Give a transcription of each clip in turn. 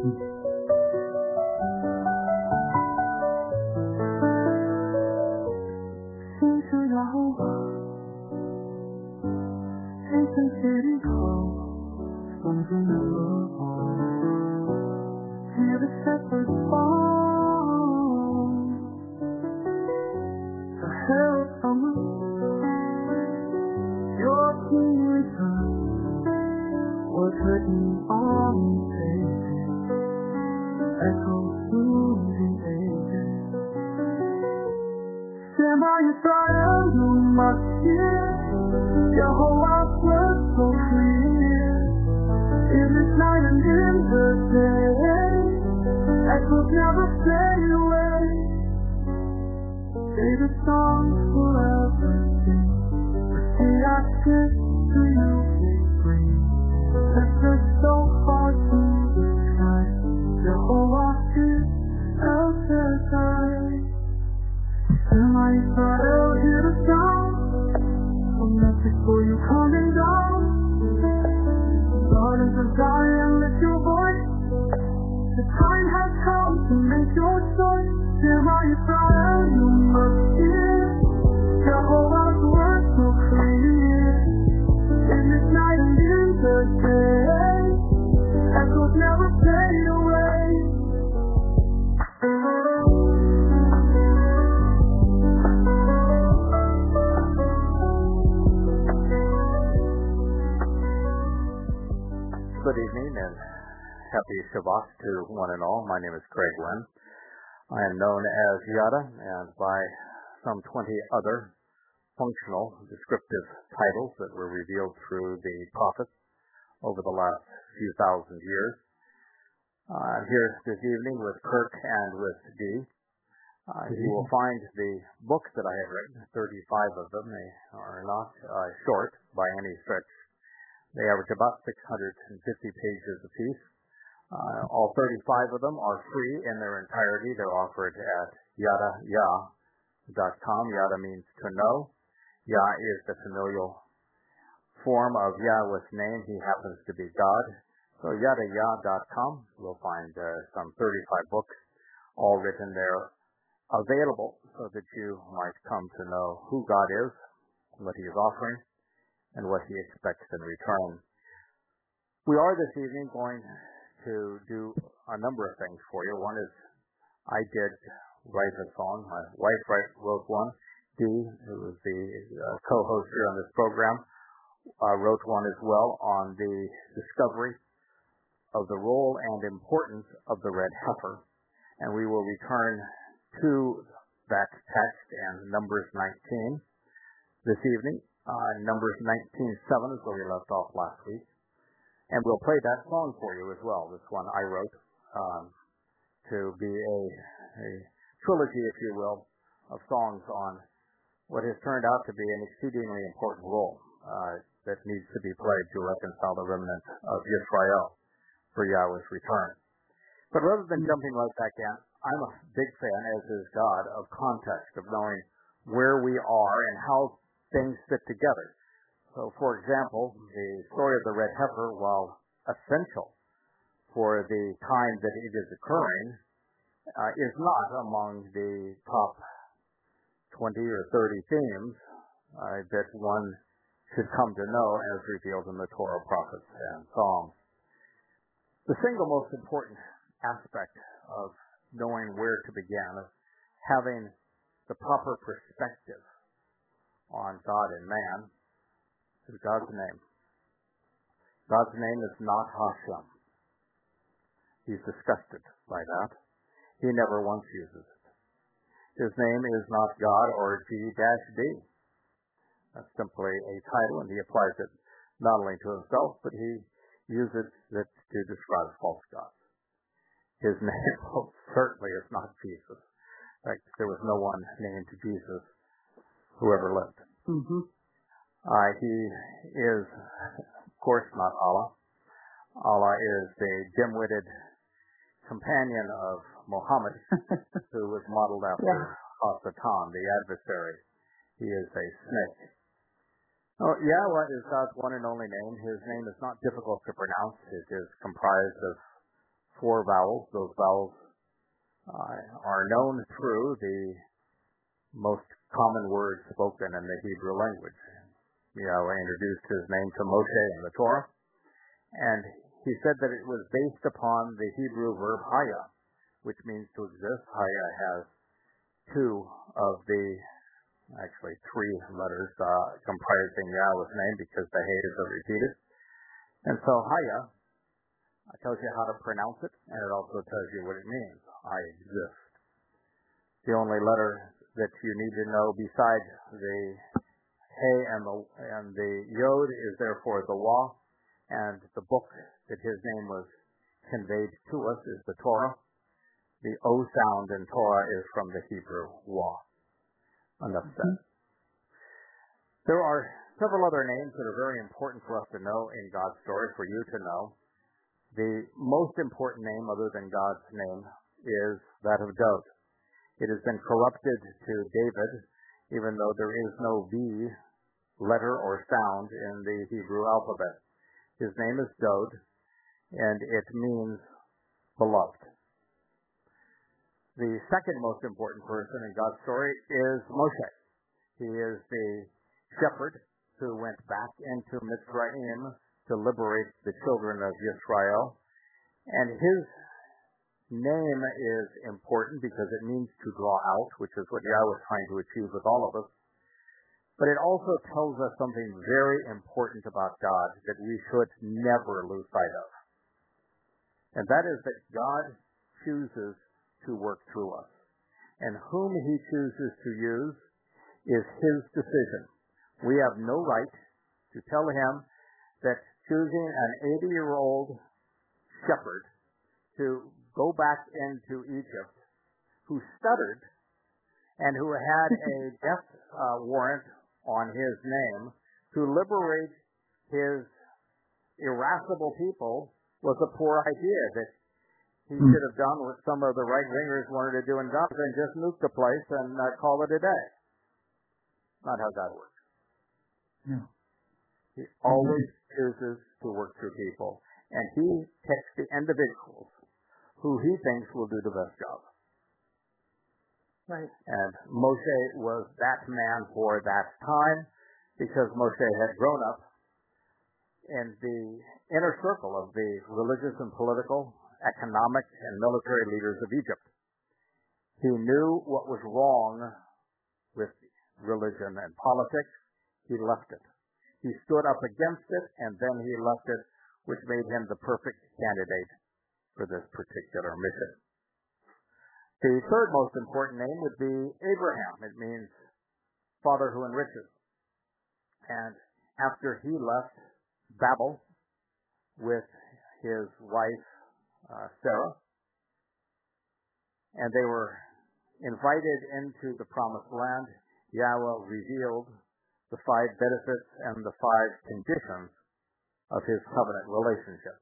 Good evening and happy Shabbat to one and all. My name is Craig Wynn. I am known as Yada, and by some 20 other functional descriptive titles that were revealed through the prophets over the last few thousand years. I'm here this evening with Kirk and with Dee. You will find the books that I have written, 35 of them. They are not short by any stretch. They average about 650 pages apiece. All 35 of them are free in their entirety. They're offered at yadaya.com. Yada means to know. Yah is the familial form of Yahweh's name. He happens to be God. So yadaya.com, you'll find some 35 books, all written there, available so that you might come to know who God is, what He is offering, and what He expects in return. We are this evening going to do a number of things for you. One is I did write a song. My wife wrote one. Dee, who was the co-host here on this program, wrote one as well on the discovery of the role and importance of the red heifer. And we will return to that text and Numbers 19 this evening. Numbers 19:7 is where we left off last week. And we'll play that song for you as well. This one I wrote to be a trilogy, if you will, of songs on what has turned out to be an exceedingly important role that needs to be played to reconcile the remnant of Israel for Yahweh's return. But rather than jumping right back in, I'm a big fan, as is God, of context, of knowing where we are and how things fit together. So, for example, the story of the red heifer, while essential for the time that it is occurring, is not among the top 20 or 30 themes that one should come to know as revealed in the Torah, prophets, and Psalms. The single most important aspect of knowing where to begin is having the proper perspective on God and man is God's name. God's name is not Hashem. He's disgusted by that. He never once uses it. His name is not God or G-D. That's simply a title, and he applies it not only to himself, but he uses it to describe false gods. His name certainly is not Jesus. In fact, there was no one named Jesus who ever lived. Mm-hmm. He is, of course, not Allah. Allah is the dim-witted companion of Muhammad, who was modeled after Hasatan, the adversary. He is a snake. Oh, Yahweh is God's one and only name. His name is not difficult to pronounce. It is comprised of 4 vowels. Those vowels are known through the most common words spoken in the Hebrew language. Yahweh introduced his name to Moshe in the Torah, and he said that it was based upon the Hebrew verb haya, which means to exist. Haya has 2 of the, actually 3 letters comprising Yahweh's name because the hayas are repeated. And so haya tells you how to pronounce it, and it also tells you what it means. I exist. The only letter that you need to know besides the hey and the yod is therefore the wa, and the book that his name was conveyed to us is the Torah. The O sound in Torah is from the Hebrew wa. Enough said. There are several other names that are very important for us to know in God's story, for you to know. The most important name other than God's name is that of Dod. It has been corrupted to David, even though there is no V letter or sound in the Hebrew alphabet. His name is Dod, and it means beloved. The second most important person in God's story is Moshe. He is the shepherd who went back into Mitzrayim to liberate the children of Yisrael. And his name is important because it means to draw out, which is what Yahweh was trying to achieve with all of us. But it also tells us something very important about God that we should never lose sight of. And that is that God chooses to work through us. And whom he chooses to use is his decision. We have no right to tell him that choosing an 80-year-old shepherd to go back into Egypt who stuttered and who had a death warrant on his name to liberate his irascible people was a poor idea. That he should have done what some of the right-wingers wanted to do in Gaza and just nuke the place and call it a day. Not how God works. No. He always chooses to work through people, and he picks the individuals who he thinks will do the best job. Right. And Moshe was that man for that time because Moshe had grown up in the inner circle of the religious and political, economic, and military leaders of Egypt. He knew what was wrong with religion and politics. He left it. He stood up against it, and then he left it, which made him the perfect candidate for this particular mission. The third most important name would be Abraham. It means father who enriches. And after he left Babel with his wife Sarah, and they were invited into the promised land, Yahweh revealed the 5 benefits and the 5 conditions of his covenant relationship.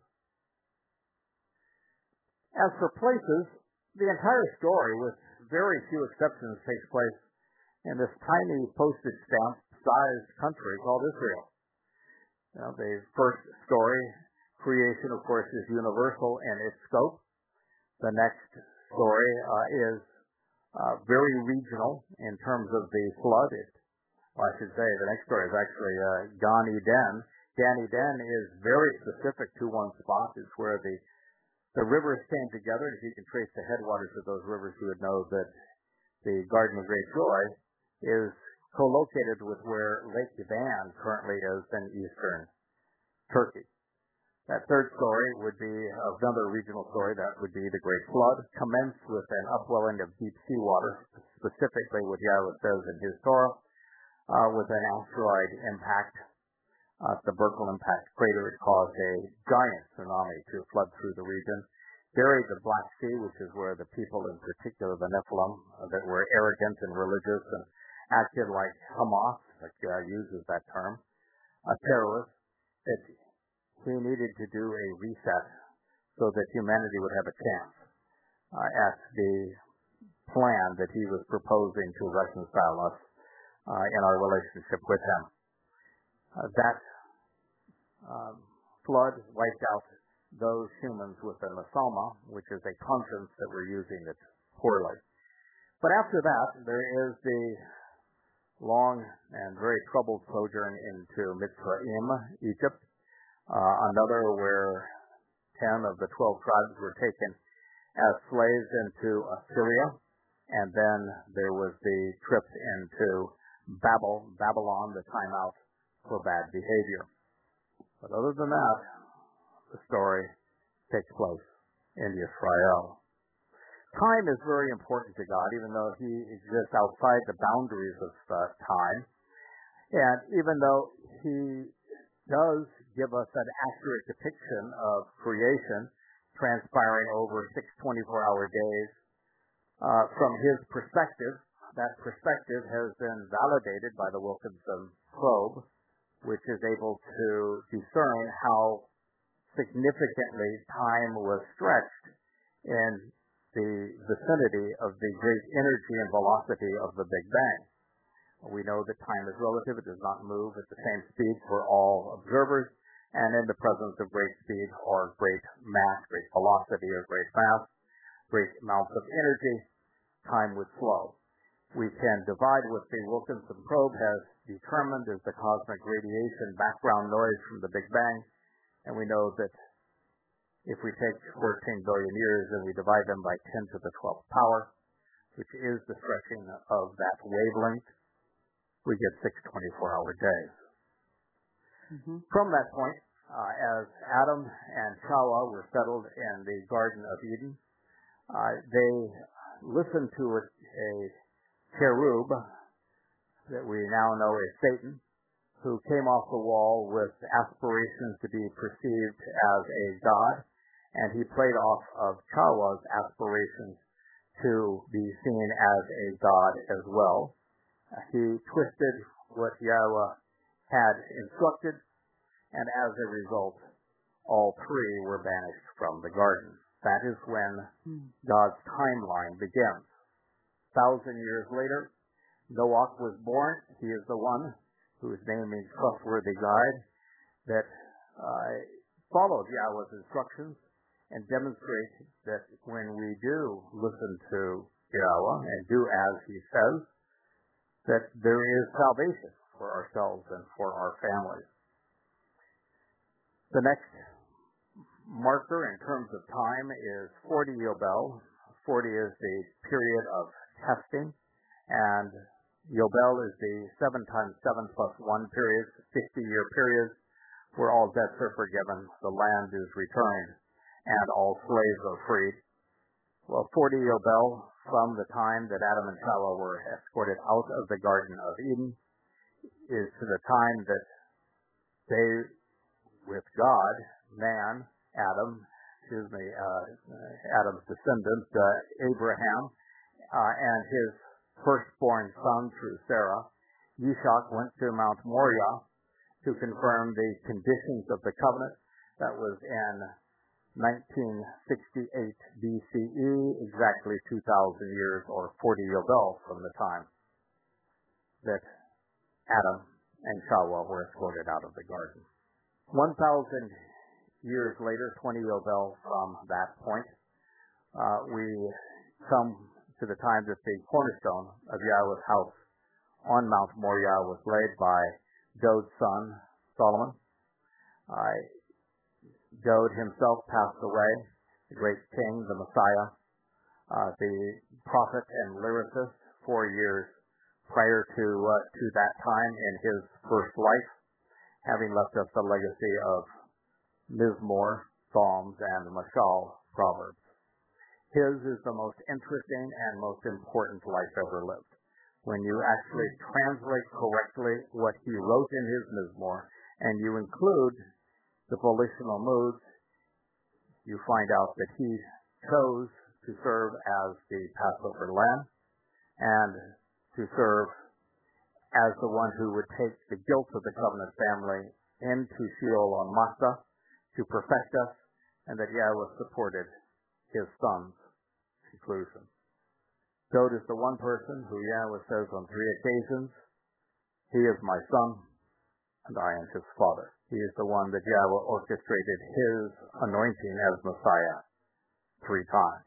As for places, the entire story, with very few exceptions, takes place in this tiny postage stamp-sized country called Israel. The first story, creation, of course, is universal in its scope. The next story is very regional in terms of the flood. I should say the next story is actually Gan Eden. Gan Eden is very specific to one spot. It's where the rivers came together. If you can trace the headwaters of those rivers, you would know that the Garden of Great Joy is co-located with where Lake Van currently is in eastern Turkey. That third story would be another regional story. That would be the Great Flood, commenced with an upwelling of deep seawater, specifically what Yahweh says in his Torah, with an asteroid impact. The Berkel impact crater had caused a giant tsunami to flood through the region, buried the Black Sea, which is where the people, in particular the Nephilim, that were arrogant and religious and acted like Hamas, like uses that term, a terrorist, that he needed to do a reset so that humanity would have a chance at the plan that he was proposing to reconcile us in our relationship with him. That flood wiped out those humans with the Nasama, which is a conscience that we're using it poorly. But after that, there is the long and very troubled sojourn into Mitzrayim, Egypt, another where 10 of the 12 tribes were taken as slaves into Assyria, and then there was the trip into Babylon, the time out for bad behavior. But other than that, the story takes place in Israel. Time is very important to God, even though He exists outside the boundaries of time. And even though He does give us an accurate depiction of creation transpiring over 6 24-hour days, from His perspective, that perspective has been validated by the Wilkinson probe, which is able to discern how significantly time was stretched in the vicinity of the great energy and velocity of the Big Bang. We know that time is relative. It does not move at the same speed for all observers. And in the presence of great speed or great mass, great velocity or great mass, great amounts of energy, time would slow. We can divide what the Wilkinson probe has determined as the cosmic radiation background noise from the Big Bang. And we know that if we take 14 billion years and we divide them by 10 to the 12th power, which is the stretching of that wavelength, we get 6 24-hour days. From that point, as Adam and Hawa were settled in the Garden of Eden, they listened to a cherub that we now know as Satan, who came off the wall with aspirations to be perceived as a god, and he played off of Hawa's aspirations to be seen as a god as well. He twisted what Yahweh had instructed, and as a result, all three were banished from the garden. That is when God's timeline begins. 1,000 years later, Noah was born. He is the one whose name means trustworthy guide, that followed Yahweh's instructions and demonstrate that when we do listen to Yahweh and do as He says, that there is salvation for ourselves and for our families. The next marker in terms of time is 40 Yobel. 40 is the period of testing, and Yobel is the 7 times 7 plus 1 period, 50-year period, where all debts are forgiven, the land is returned, and all slaves are freed. Well, 40 Yobel from the time that Adam and Hawa were escorted out of the Garden of Eden is to the time that they, with God, man, Adam's descendant, Abraham, and his firstborn son through Sarah, Yishak went to Mount Moriah to confirm the conditions of the covenant. That was in 1968 BCE, exactly 2,000 years or 40 Yobel from the time that Adam and Hawa were escorted out of the garden. 1,000 years later, 20 Yobel from that point, we come to the time that the cornerstone of Yahweh's house on Mount Moriah was laid by Dode's son, Solomon. Dode himself passed away, the great king, the Messiah, the prophet and lyricist, 4 years prior to that time in his first life, having left us a legacy of Mizmor, Psalms, and Mashal, Proverbs. His is the most interesting and most important life ever lived. When you actually translate correctly what he wrote in his Mizmor, and you include the volitional moods, you find out that he chose to serve as the Passover lamb and to serve as the one who would take the guilt of the covenant family into Sheol on Massah to perfect us, and that Yahweh supported his son's conclusion. Dode is the one person who Yahweh says on 3 occasions, "He is my son, and I am his father." He is the one that Yahweh orchestrated his anointing as Messiah 3 times.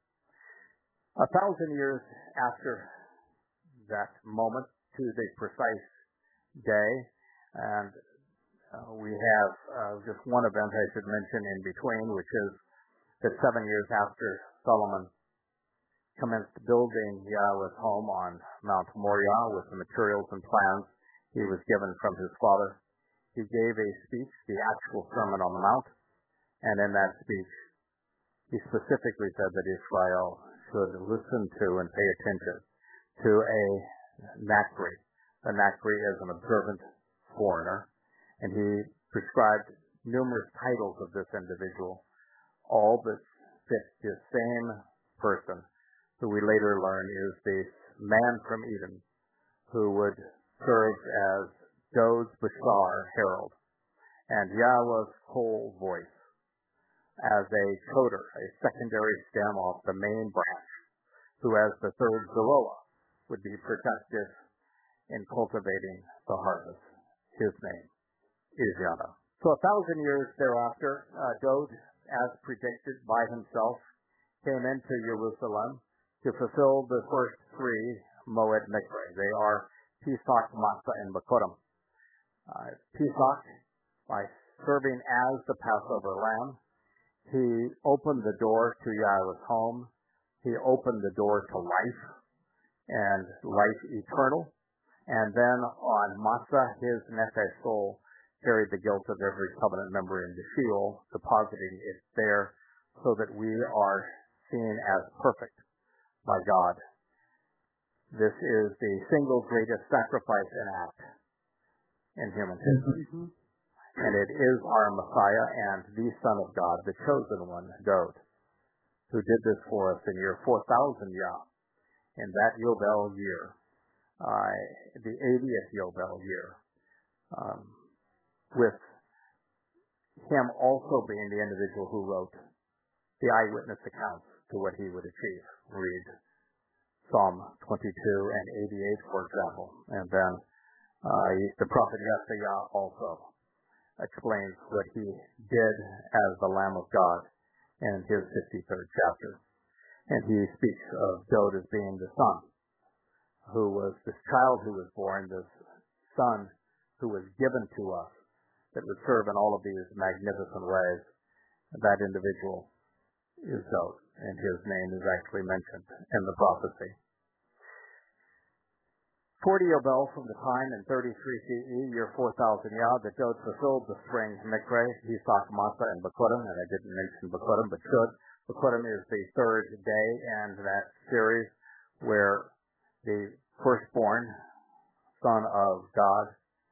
1,000 years after that moment to the precise day, and we have just one event I should mention in between, which is that 7 years after Solomon commenced building Yahweh's home on Mount Moriah with the materials and plans he was given from his father, he gave a speech, the actual Sermon on the Mount, and in that speech he specifically said that Israel should listen to and pay attention to a Nakri. A Nakri is an observant foreigner, and he prescribed numerous titles of this individual, all that fit this same person, who we later learn is the man from Eden, who would serve as Dod's Bashar herald, and Yahweh's whole voice as a coder, a secondary stem off the main branch, who as the third Zeroah would be productive in cultivating the harvest. His name is Yahweh. So 1,000 years thereafter, Dod, as predicted by himself, came into Jerusalem to fulfill the first 3 Moed Mikre. They are Pesach, Matzah, and Bekurim. Pesach, by serving as the Passover lamb, he opened the door to Yahweh's home. He opened the door to life and life eternal. And then on Matzah, his nefesh soul carried the guilt of every covenant member into Sheol, depositing it there so that we are seen as perfect by God. This is the single greatest sacrifice and act in human history. And it is our Messiah and the Son of God, the chosen one, Dod, who did this for us in year 4000 Yah, in that Yobel year, the 80th Yobel year, with him also being the individual who wrote the eyewitness accounts to what he would achieve. Read Psalm 22 and 88, for example. And then the prophet Yesaiah also explains what he did as the Lamb of God in his 53rd chapter. And he speaks of Dod as being the son, who was this child who was born, this son who was given to us, that would serve in all of these magnificent ways. That individual is Dod, and his name is actually mentioned in the prophecy. 40 Yobel from the time in 33 CE, year 4000 Yah, that Dod fulfilled the spring Mikre, Pesach, Matzah, and Bekurim, and I didn't mention Bekurim, but should. Bekurim is the third day in that series where the firstborn son of God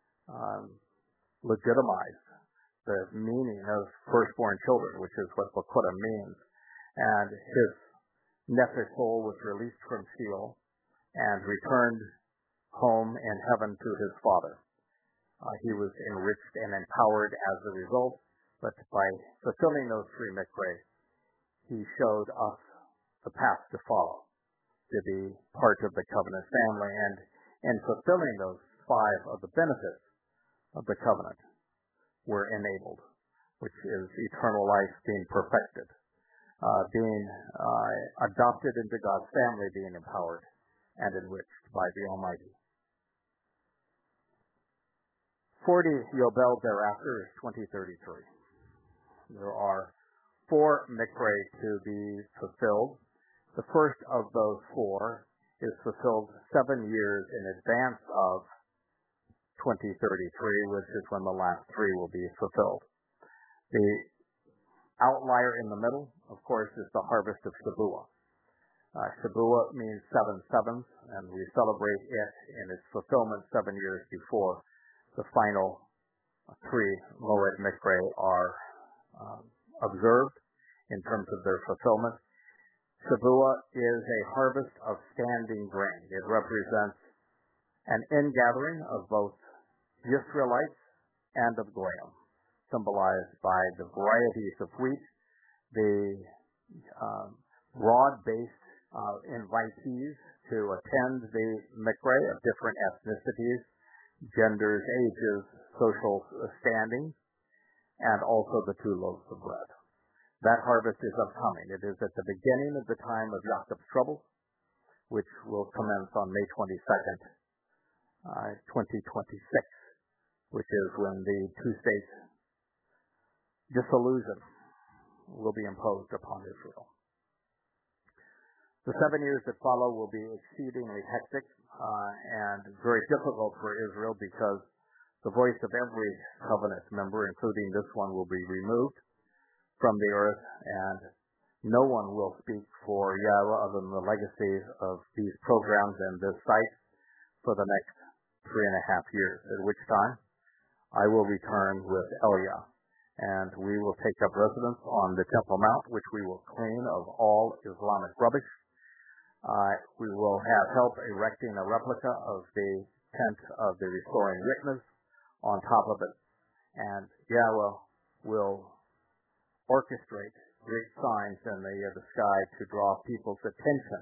legitimized the meaning of firstborn children, which is what Bekurim means. And his nefesh soul was released from Sheol and returned home in heaven to his Father. He was enriched and empowered as a result, but by fulfilling those 3 Mikre, he showed us the path to follow, to be part of the covenant family, and in fulfilling those 5 of the benefits of the covenant were enabled, which is eternal life being perfected, being adopted into God's family, being empowered and enriched by the Almighty. 40 Yobel thereafter is 2033. There are 4 Mikre to be fulfilled. The first of those 4 is fulfilled 7 years in advance of 2033, which is when the last 3 will be fulfilled. The outlier in the middle, of course, is the harvest of Shabuah. Shabuah means 7 sevens, and we celebrate it in its fulfillment 7 years before the final 3 Moed Mikre are observed in terms of their fulfillment. Shabuah is a harvest of standing grain. It represents an ingathering of both Israelites and of Goyim, symbolized by the varieties of wheat, the broad-based invitees to attend the Mikre of different ethnicities, genders, ages, social standing, and also the 2 loaves of bread. That harvest is upcoming. It is at the beginning of the time of Jacob's trouble, which will commence on May 22nd, 2026, which is when the 2-state dissolution will be imposed upon Israel. The 7 years that follow will be exceedingly hectic and very difficult for Israel because the voice of every covenant member, including this one, will be removed from the earth, and no one will speak for Yahweh other than the legacy of these programs and this site for the next 3.5 years, at which time I will return with Elia, and we will take up residence on the Temple Mount, which we will clean of all Islamic rubbish. We will have help erecting a replica of the tent of the restoring witness on top of it, and Yahweh will orchestrate great signs in the sky to draw people's attention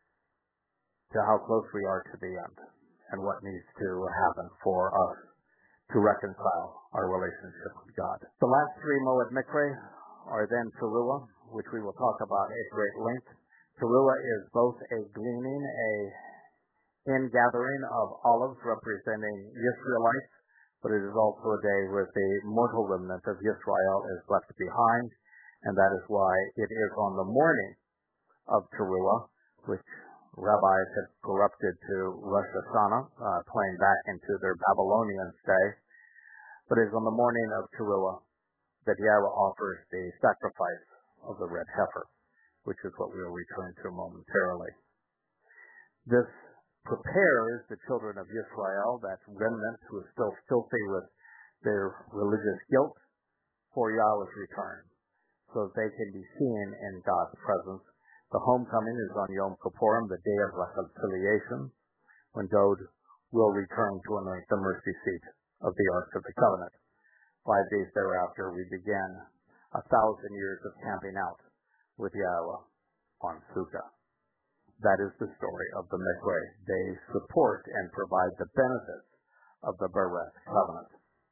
to how close we are to the end and what needs to happen for us to reconcile our relationship with God. The last 3 Moed Mikre are then Teruah, which we will talk about at great length. Teruah is both a gleaning, ingathering of olives representing Israelites, but it is also a day where the mortal remnant of Israel is left behind, and that is why it is on the morning of Teruah, which rabbis have corrupted to Rosh Hashanah, playing back into their Babylonian stay. But it is on the morning of Teruah that Yahweh offers the sacrifice of the red heifer, which is what we will return to momentarily. This prepares the children of Israel, that remnant who is still filthy with their religious guilt, for Yahweh's return, so that they can be seen in God's presence. The homecoming is on Yom Kippurim, the day of reconciliation, when Dod will return to anoint the mercy seat of the Ark of the Covenant. 5 days thereafter, we begin 1,000 years of camping out with Yahweh on Sukkah. That is the story of the Mikre. They support and provide the benefits of the Bereth Covenant.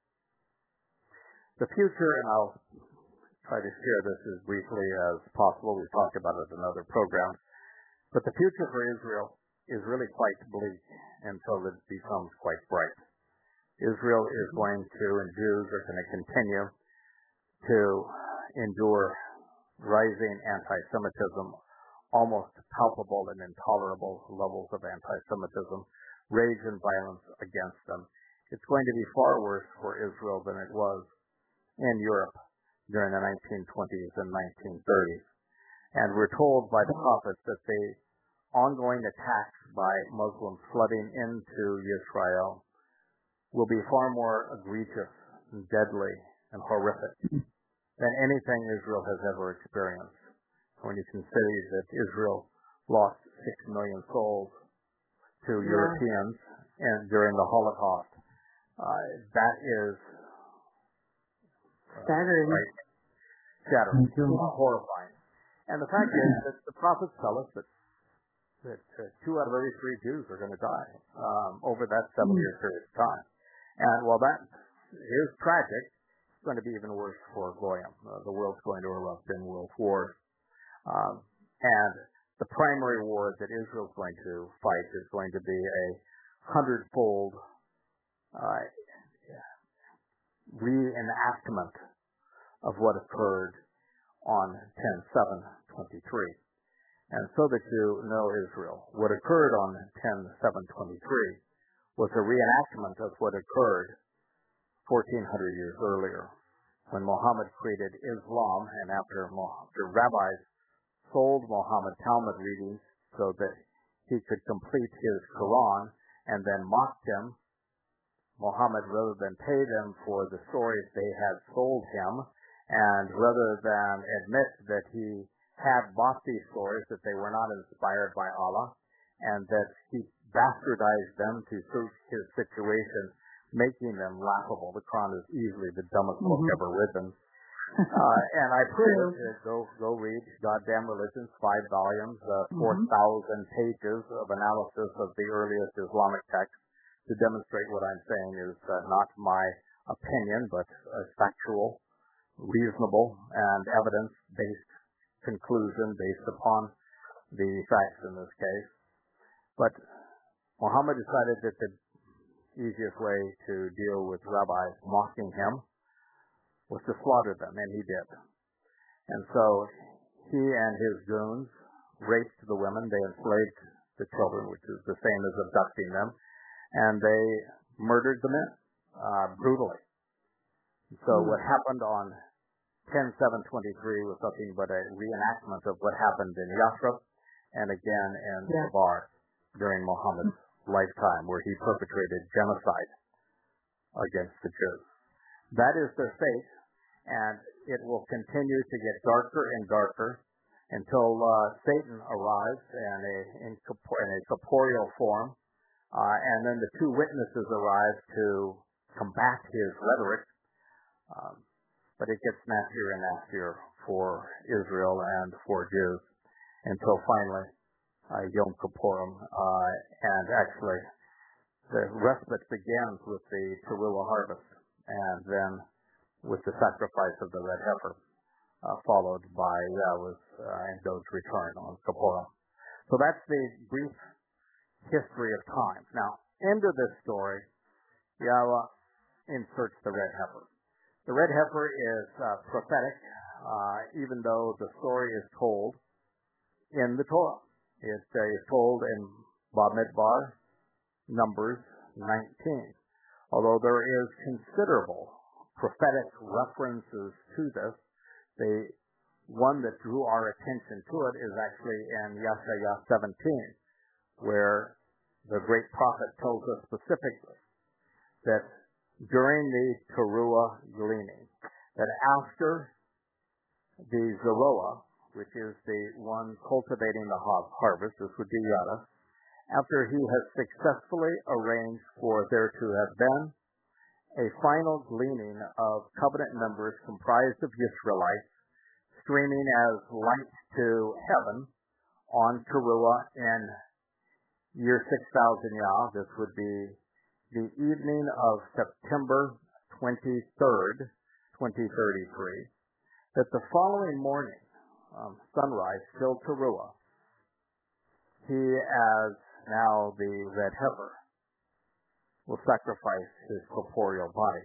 The future, and I'll try to share this as briefly as possible. We've talked about it in other programs. But the future for Israel is really quite bleak until it becomes quite bright. Israel is going to, and Jews are going to continue to endure rising anti-Semitism, almost palpable and intolerable levels of anti-Semitism, rage and violence against them. It's going to be far worse for Israel than it was in Europe during the 1920s and 1930s. And we're told by the prophets that the ongoing attacks by Muslims flooding into Israel will be far more egregious and deadly and horrific than anything Israel has ever experienced. When you consider that Israel lost 6 million souls to Europeans and during the Holocaust, that is staggering. Right, shattering, horrifying. And the fact is that the prophets tell us that 2 out of every 3 Jews are going to die over that 7-year period of time. And while that is tragic, it's going to be even worse for Goyim. The world's going to erupt in world wars. And the primary war that Israel's going to fight is going to be a 100-fold reenactment of what occurred on 10/7/23. And so that you know, Israel, what occurred on 10/7/23 was a reenactment of what occurred 1,400 years earlier, when Muhammad created Islam, and after rabbis sold Muhammad Talmud readings so that he could complete his Quran, and then mocked him, Muhammad, rather than pay them for the stories they had sold him, and rather than admit that he had bought these stories, that they were not inspired by Allah, and that he bastardized them to suit his situation, making them laughable. The Quran is easily the dumbest book ever written. And I prove it. Go read Goddamn Religions, 5 volumes, 4,000 pages of analysis of the earliest Islamic texts to demonstrate what I'm saying is not my opinion, but a factual, reasonable, and evidence-based conclusion based upon the facts in this case. But Muhammad decided that the easiest way to deal with rabbis mocking him was to slaughter them, and he did. And so he and his goons raped the women, they enslaved the children, which is the same as abducting them, and they murdered the men brutally. So what happened on 10/7/23 was nothing but a reenactment of what happened in Yathrib and again in Sabar during Muhammad's lifetime, where he perpetrated genocide against the Jews. That is their fate, and it will continue to get darker and darker until Satan arrives in a corporeal form, and then the two witnesses arrive to combat his rhetoric. But it gets nastier and nastier for Israel and for Jews until finally Yom Kippurim, and actually the respite begins with the Teruah harvest, and then with the sacrifice of the red heifer, followed by Yahweh's and God's return on Kippurim. So that's the brief history of time. Now, into this story, Yahweh inserts the red heifer. The red heifer is prophetic, even though the story is told in the Torah. It is told in Bamidbar, Numbers 19. Although there is considerable prophetic references to this, the one that drew our attention to it is actually in Yeshaya 17, where the great prophet tells us specifically that during the Teruah gleaning, that after the Zeroah, which is the one cultivating the harvest, this would be Yada, after he has successfully arranged for there to have been a final gleaning of covenant members comprised of Israelites streaming as light to heaven on Teruah in year 6000 Yah, this would be the evening of September 23rd, 2033, that the following morning, sunrise, still Teruah, he, as now the red heifer, will sacrifice his corporeal body.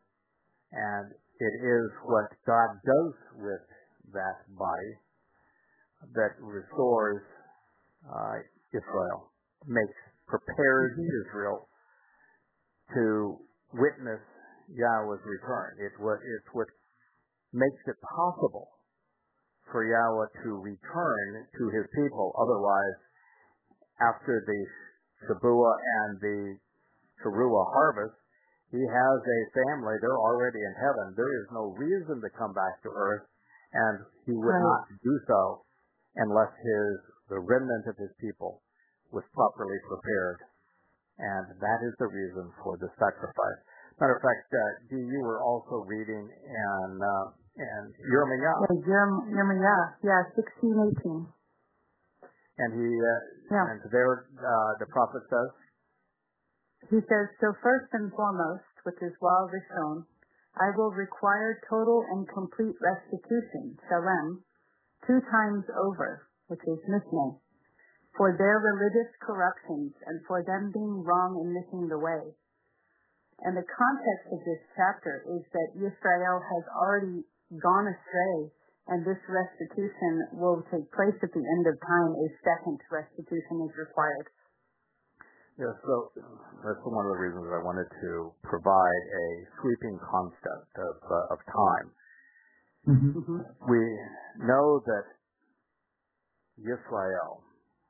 And it is what God does with that body that restores Israel, prepares Israel to witness Yahweh's return. It's what makes it possible for Yahweh to return to his people. Otherwise, after the Shabuah and the Teruah harvest, he has a family. They're already in heaven. There is no reason to come back to earth, and he would not do so unless the remnant of his people was properly prepared. And that is the reason for the sacrifice. Matter of fact, you were also reading in Yirmiyah. Yirmiyah, 16:18. And and there the prophet says, he says, so first and foremost, which is well shown, I will require total and complete restitution, shalem, 2 times over, which is misneh, for their religious corruptions and for them being wrong and missing the way. And the context of this chapter is that Israel has already gone astray, and this restitution will take place at the end of time. A second restitution is required. Yeah, so that's one of the reasons I wanted to provide a sweeping concept of time. Mm-hmm. We know that Israel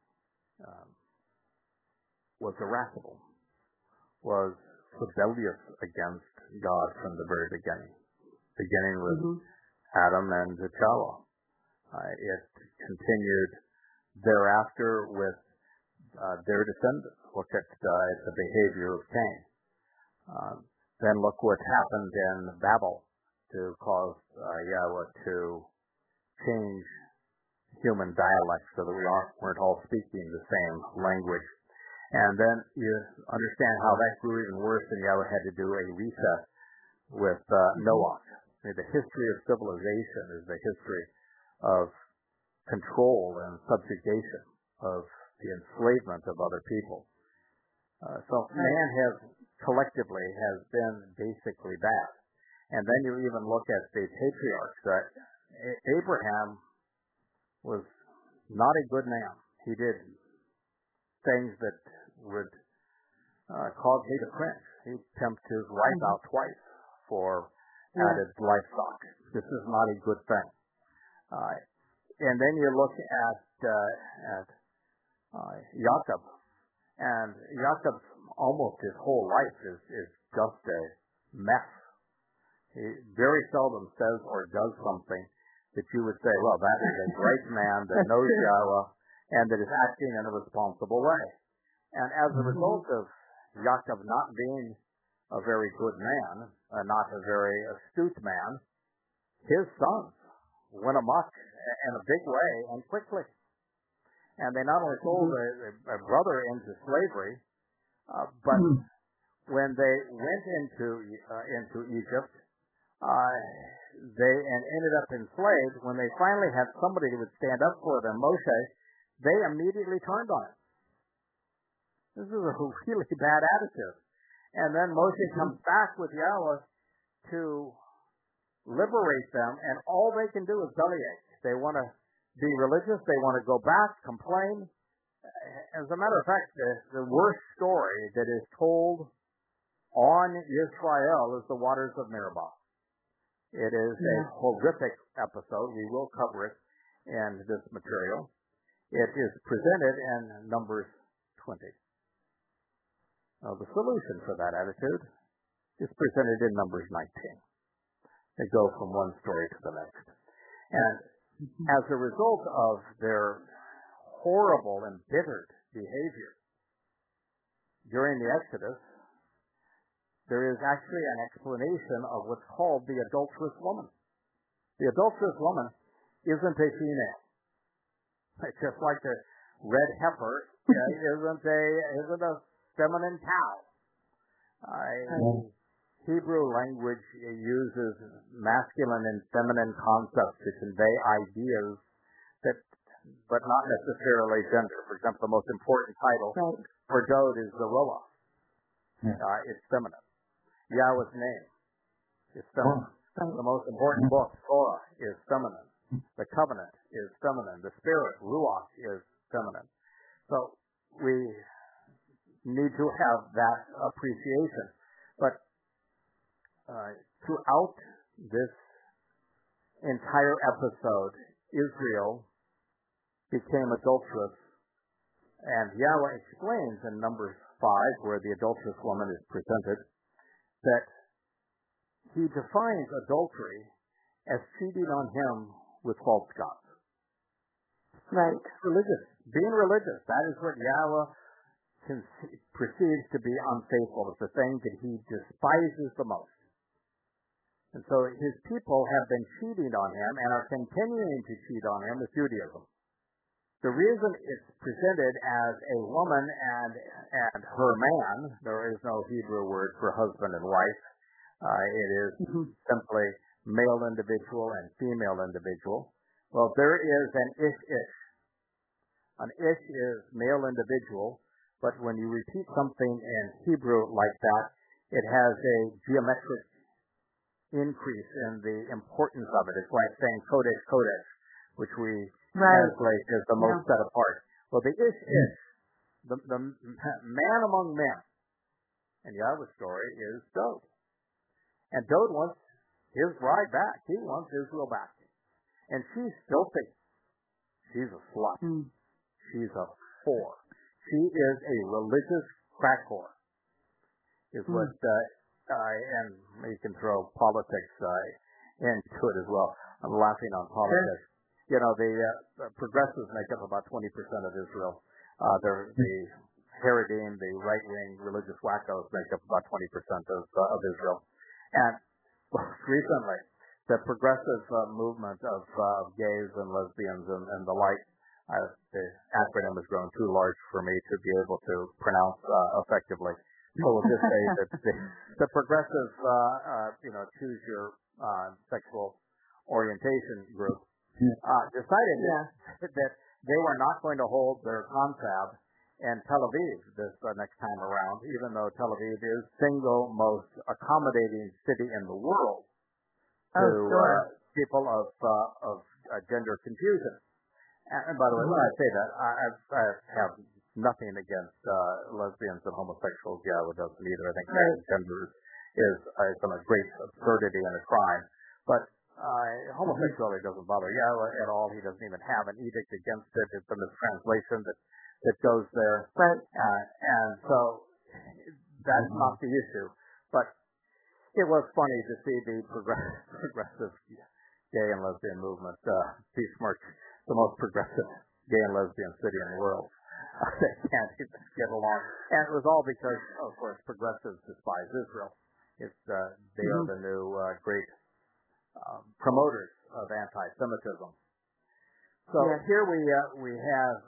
was irascible, was rebellious against God from the very beginning with Adam and Hawa. It continued thereafter with their descendants. Look at the behavior of Cain. Then look what happened in Babel to cause Yahweh to change human dialects so that we weren't all speaking the same language. And then you understand how that grew even worse, and Yahweh had to do a reset with Noach. The history of civilization is the history of control and subjugation, of the enslavement of other people. So man collectively has been basically bad. And then you even look at the patriarchs. Abraham was not a good man. He did things that would cause me to cringe. He tempted his wife out twice for added livestock. This is not a good thing. And then you look at Jacob, and Jacob's almost his whole life is just a mess. He very seldom says or does something that you would say, well, that is a great man that knows Yahweh and that is acting in a responsible way. And as a result of Jacob not being a very good man, not a very astute man, his sons went amok in a big way and quickly. And they not only sold a brother into slavery, but when they went into Egypt, they ended up enslaved. When they finally had somebody who would stand up for them, Moshe, they immediately turned on him. This is a really bad attitude. And then Moshe comes back with Yahweh to liberate them, and all they can do is bellyache. They want to be religious. They want to go back, complain. As a matter of fact, the worst story that is told on Israel is the waters of Meribah. It is a horrific episode. We will cover it in this material. It is presented in Numbers 20. Now, the solution for that attitude is presented in Numbers 19. They go from one story to the next. And as a result of their horrible, embittered behavior during the Exodus, there is actually an explanation of what's called the adulterous woman. The adulterous woman isn't a female. It's just like the red heifer isn't a feminine cow. Hebrew language uses masculine and feminine concepts to convey ideas but not necessarily gender. For example, the most important title for Dod is Zeruah. It's feminine. Yahweh's name is feminine. The most important book, Torah, is feminine. The covenant is feminine. The spirit, Ruach, is feminine. So we need to have that appreciation. But throughout this entire episode, Israel became adulterous, and Yahweh explains in Numbers 5, where the adulterous woman is presented, that he defines adultery as cheating on him with false gods. Right. Religious. Being religious. That is what Yahweh perceives to be unfaithful. It's the thing that he despises the most. And so his people have been cheating on him and are continuing to cheat on him with Judaism. The reason it's presented as a woman and her man, there is no Hebrew word for husband and wife. It is simply male individual and female individual. Well, there is an ish. An ish is male individual, but when you repeat something in Hebrew like that, it has a geometric increase in the importance of it. It's like saying Kodesh, Kodesh, which we translate as the most set apart. Well, the ish, the man among men. And Yahweh's story is Dod. And Dod wants his bride back. He wants Israel back. And she's filthy. She's a slut. She's a whore. She is a religious crack whore. Is what, and you can throw politics into it as well. I'm laughing on politics. You know, the progressives make up about 20% of Israel. The Haredim, the right-wing religious wackos, make up about 20% of Israel. And recently, the progressive movement of gays and lesbians and the like, the acronym has grown too large for me to be able to pronounce effectively. So we'll just say that the progressive, choose your sexual orientation group decided that they were not going to hold their confab in Tel Aviv this next time around, even though Tel Aviv is single most accommodating city in the world to people of gender confusion. And by the way, when I say that, I have nothing against lesbians and homosexuals. Yeah, it doesn't either. I think gender is a great absurdity and a crime. But homosexuality doesn't bother Yahweh at all. He doesn't even have an edict against it. It's a mistranslation that goes there. Right. And so that's not the issue. But it was funny to see the progressive gay and lesbian movement besmirch the most progressive gay and lesbian city in the world. They can't even get along. And it was all because, of course, progressives despise Israel. They are the new great promoters of anti-Semitism. So here we have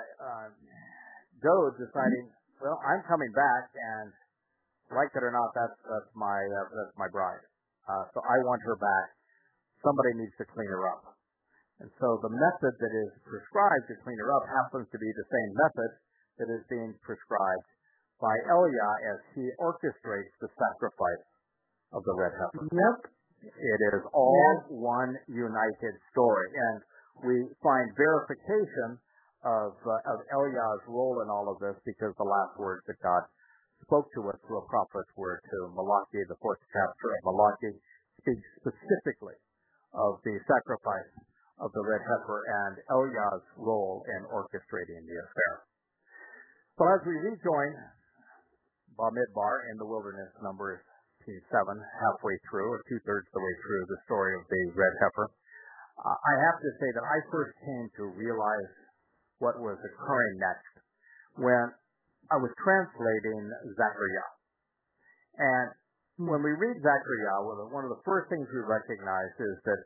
Joe deciding, well, I'm coming back, and like it or not, that's my bride. So I want her back. Somebody needs to clean her up. And so the method that is prescribed to clean her up happens to be the same method that is being prescribed by Elia as he orchestrates the sacrifice of the red heifer. Yep. It is all one united story. And we find verification of Eliah's role in all of this because the last words that God spoke to us through a prophet were to Malachi, the 4th chapter of Malachi, speaks specifically of the sacrifice of the red heifer and Eliah's role in orchestrating the affair. So as we rejoin Bamidbar in the wilderness, Numbers 7, halfway through, or 2/3 the way through the story of the red heifer, I have to say that I first came to realize what was occurring next when I was translating Zechariah. And when we read Zechariah, one of the first things we recognize is that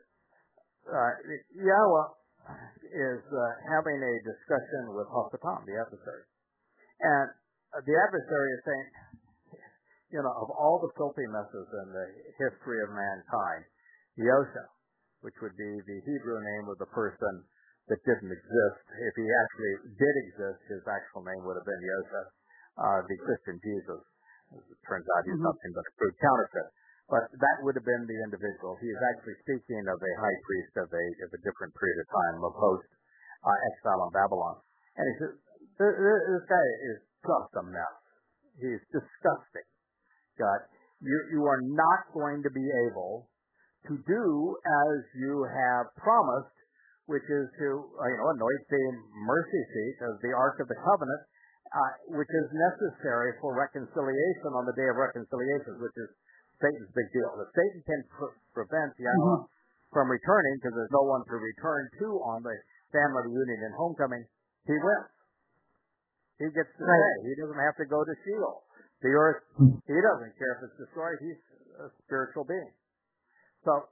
Yahweh is having a discussion with Hasatan, the adversary. And the adversary is saying, of all the filthy messes in the history of mankind, Yosha, which would be the Hebrew name of the person that didn't exist. If he actually did exist, his actual name would have been Yosha, the Christian Jesus. As it turns out, he's nothing but a crude counterfeit. But that would have been the individual. He is actually speaking of a high priest of a different period of time, of post-exile in Babylon. And he says, this guy is just a mess. He's disgusting. God, you are not going to be able to do as you have promised, which is to anoint the mercy seat of the Ark of the Covenant, which is necessary for reconciliation on the day of reconciliation, which is Satan's big deal. If Satan can prevent Yahweh from returning because there's no one to return to on the family reunion and homecoming, he wins. He gets to stay. He doesn't have to go to Sheol. The earth, he doesn't care if it's destroyed. He's a spiritual being. So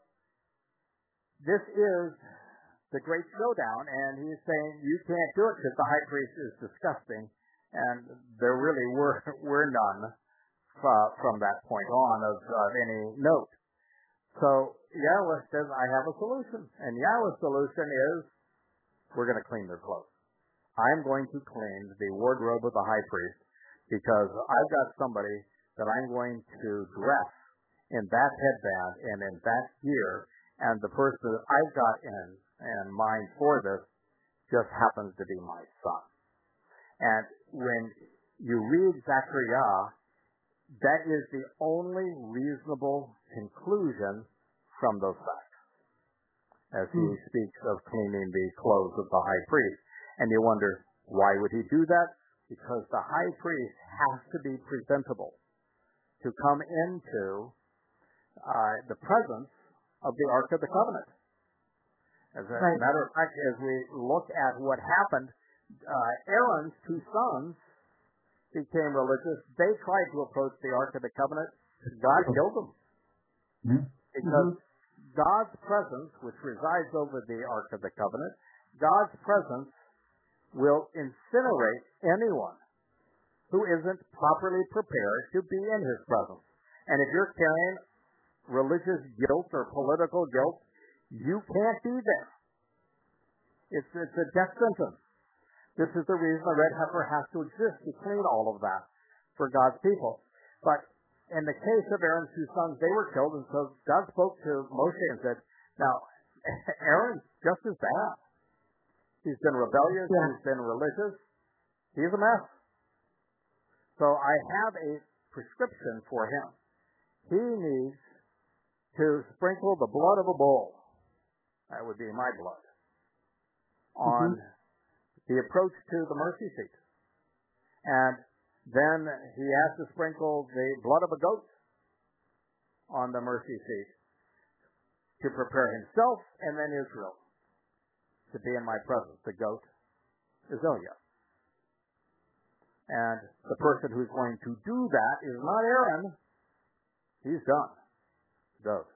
this is the great showdown, and he's saying you can't do it because the high priest is disgusting, and there really were none from that point on of any note. So Yahweh says, I have a solution, and Yahweh's solution is we're going to clean their clothes. I'm going to clean the wardrobe of the high priest because I've got somebody that I'm going to dress in that headband and in that gear, and the person that I've got in mind for this just happens to be my son. And when you read Zechariah, that is the only reasonable conclusion from those facts, as he speaks of cleaning the clothes of the high priest. And you wonder, why would he do that? Because the high priest has to be presentable to come into the presence of the Ark of the Covenant. As a matter of fact, as we look at what happened, Aaron's 2 sons became religious. They tried to approach the Ark of the Covenant. God killed them. Because God's presence, which resides over the Ark of the Covenant, God's presence will incinerate anyone who isn't properly prepared to be in his presence. And if you're carrying religious guilt or political guilt, you can't be there. It's a death sentence. This is the reason the red heifer has to exist, to clean all of that for God's people. But in the case of Aaron's two sons, they were killed, and so God spoke to Moshe and said, now, Aaron's just as bad. He's been rebellious, he's been religious, he's a mess. So I have a prescription for him. He needs to sprinkle the blood of a bull, that would be my blood, on the approach to the mercy seat. And then he has to sprinkle the blood of a goat on the mercy seat to prepare himself and then Israel to be in my presence. The goat is Eliah. And the person who's going to do that is not Aaron. He's done. Goat.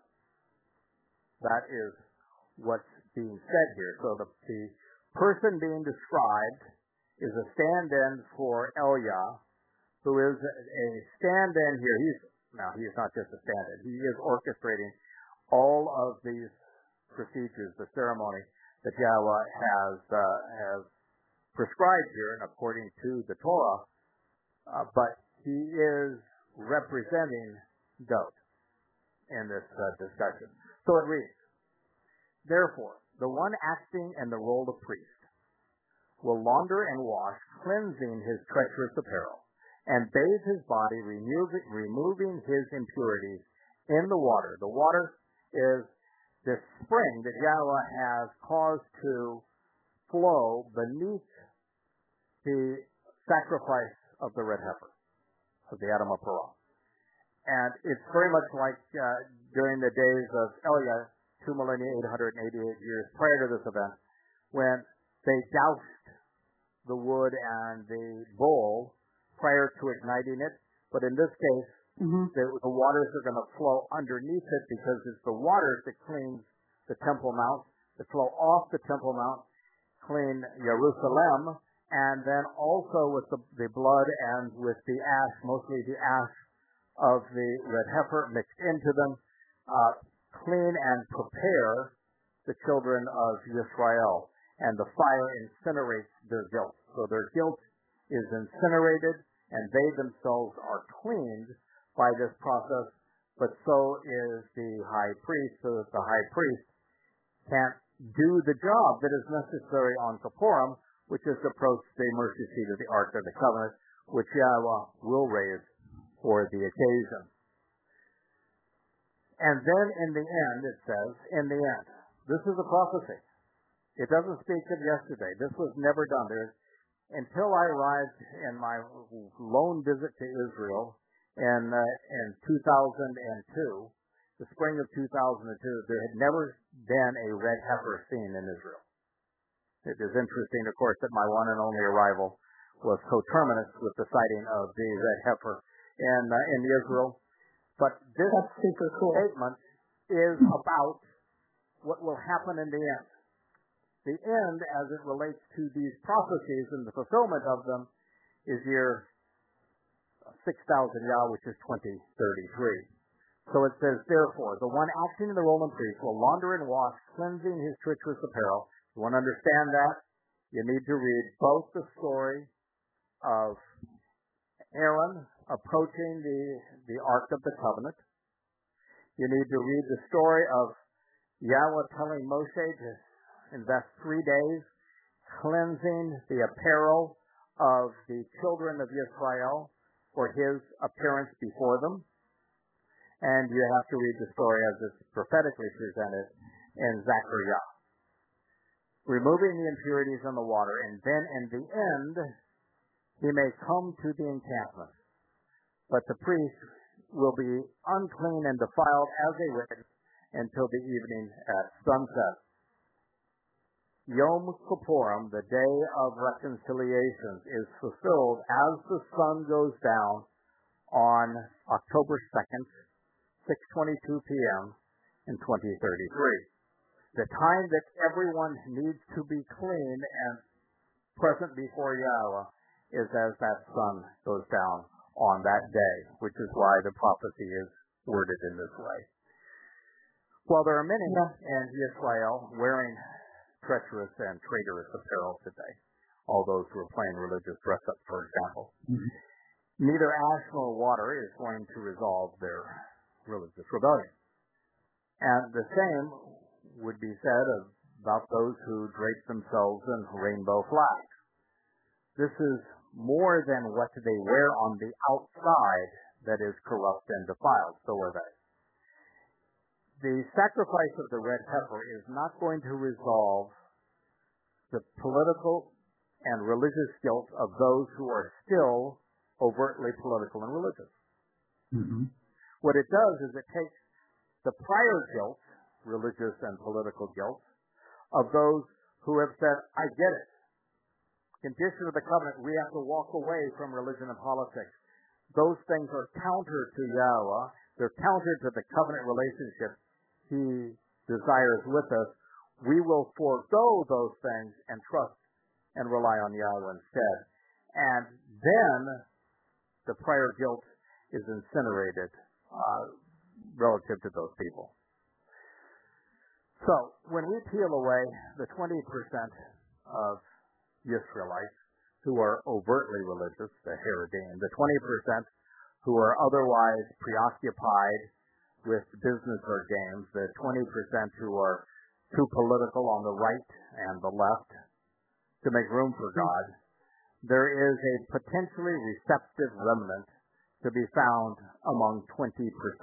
That is what's being said here. So the person being described is a stand-in for Eliah, who is a stand-in here. He's not just a stand-in. He is orchestrating all of these procedures, the ceremony that Yahweh has prescribed here and according to the Torah, but he is representing goat in this discussion. So it reads, therefore, the one acting in the role of priest will launder and wash, cleansing his treacherous apparel, and bathe his body, removing his impurities in the water. The water is this spring that Yahweh has caused to flow beneath the sacrifice of the red heifer, of the Adam of Perah. And it's very much like during the days of Eliah, 2,888 years prior to this event, when they doused the wood and the bowl prior to igniting it. But in this case, the waters are going to flow underneath it because it's the waters that cleans the Temple Mount, that flow off the Temple Mount, clean Jerusalem, and then also with the blood and with the ash, mostly the ash of the red heifer mixed into them, clean and prepare the children of Israel. And the fire incinerates their guilt. So their guilt is incinerated, and they themselves are cleaned by this process, but so is the high priest, so that the high priest can't do the job that is necessary on Kippurim, which is to approach the mercy seat of the Ark of the Covenant, which Yahweh will raise for the occasion. And then in the end, it says, in the end, this is a prophecy. It doesn't speak of yesterday. This was never done. Until I arrived in my lone visit to Israel in 2002, the spring of 2002, there had never been a red heifer seen in Israel. It is interesting, of course, that my one and only arrival was coterminous with the sighting of the red heifer in Israel. But this statement is about what will happen in the end. The end, as it relates to these prophecies and the fulfillment of them, is year 6,000 Yah, which is 2033. So it says, therefore, the one acting in the role of priest will launder and wash, cleansing his treacherous apparel. You want to understand that? You need to read both the story of Aaron approaching the Ark of the Covenant. You need to read the story of Yahweh telling Moshe to invest 3 days cleansing the apparel of the children of Israel for his appearance before them. And you have to read the story as it's prophetically presented in Zechariah, removing the impurities in the water, and then in the end, he may come to the encampment. But the priest will be unclean and defiled as a witness until the evening at sunset. Yom Kippurim, the day of reconciliation, is fulfilled as the sun goes down on October 2nd, 6:22 p.m. in 2033. The time that everyone needs to be clean and present before Yahweh is as that sun goes down on that day, which is why the prophecy is worded in this way. Well, there are many in Israel wearing treacherous and traitorous apparel today, all those who are playing religious dress-up, for example. Neither ash nor water is going to resolve their religious rebellion. And the same would be said about those who drape themselves in rainbow flags. This is more than what they wear on the outside that is corrupt and defiled. So are they. The sacrifice of the red heifer is not going to resolve the political and religious guilt of those who are still overtly political and religious. What it does is it takes the prior guilt, religious and political guilt, of those who have said, I get it. Condition of the covenant, we have to walk away from religion and politics. Those things are counter to Yahweh. They're counter to the covenant relationship He desires with us. We will forego those things and trust and rely on Yahweh instead. And then the prior guilt is incinerated relative to those people. So when we peel away the 20% of Israelites who are overtly religious, the Haredim, the 20% who are otherwise preoccupied with business or games, the 20% who are too political on the right and the left to make room for God, there is a potentially receptive remnant to be found among 20%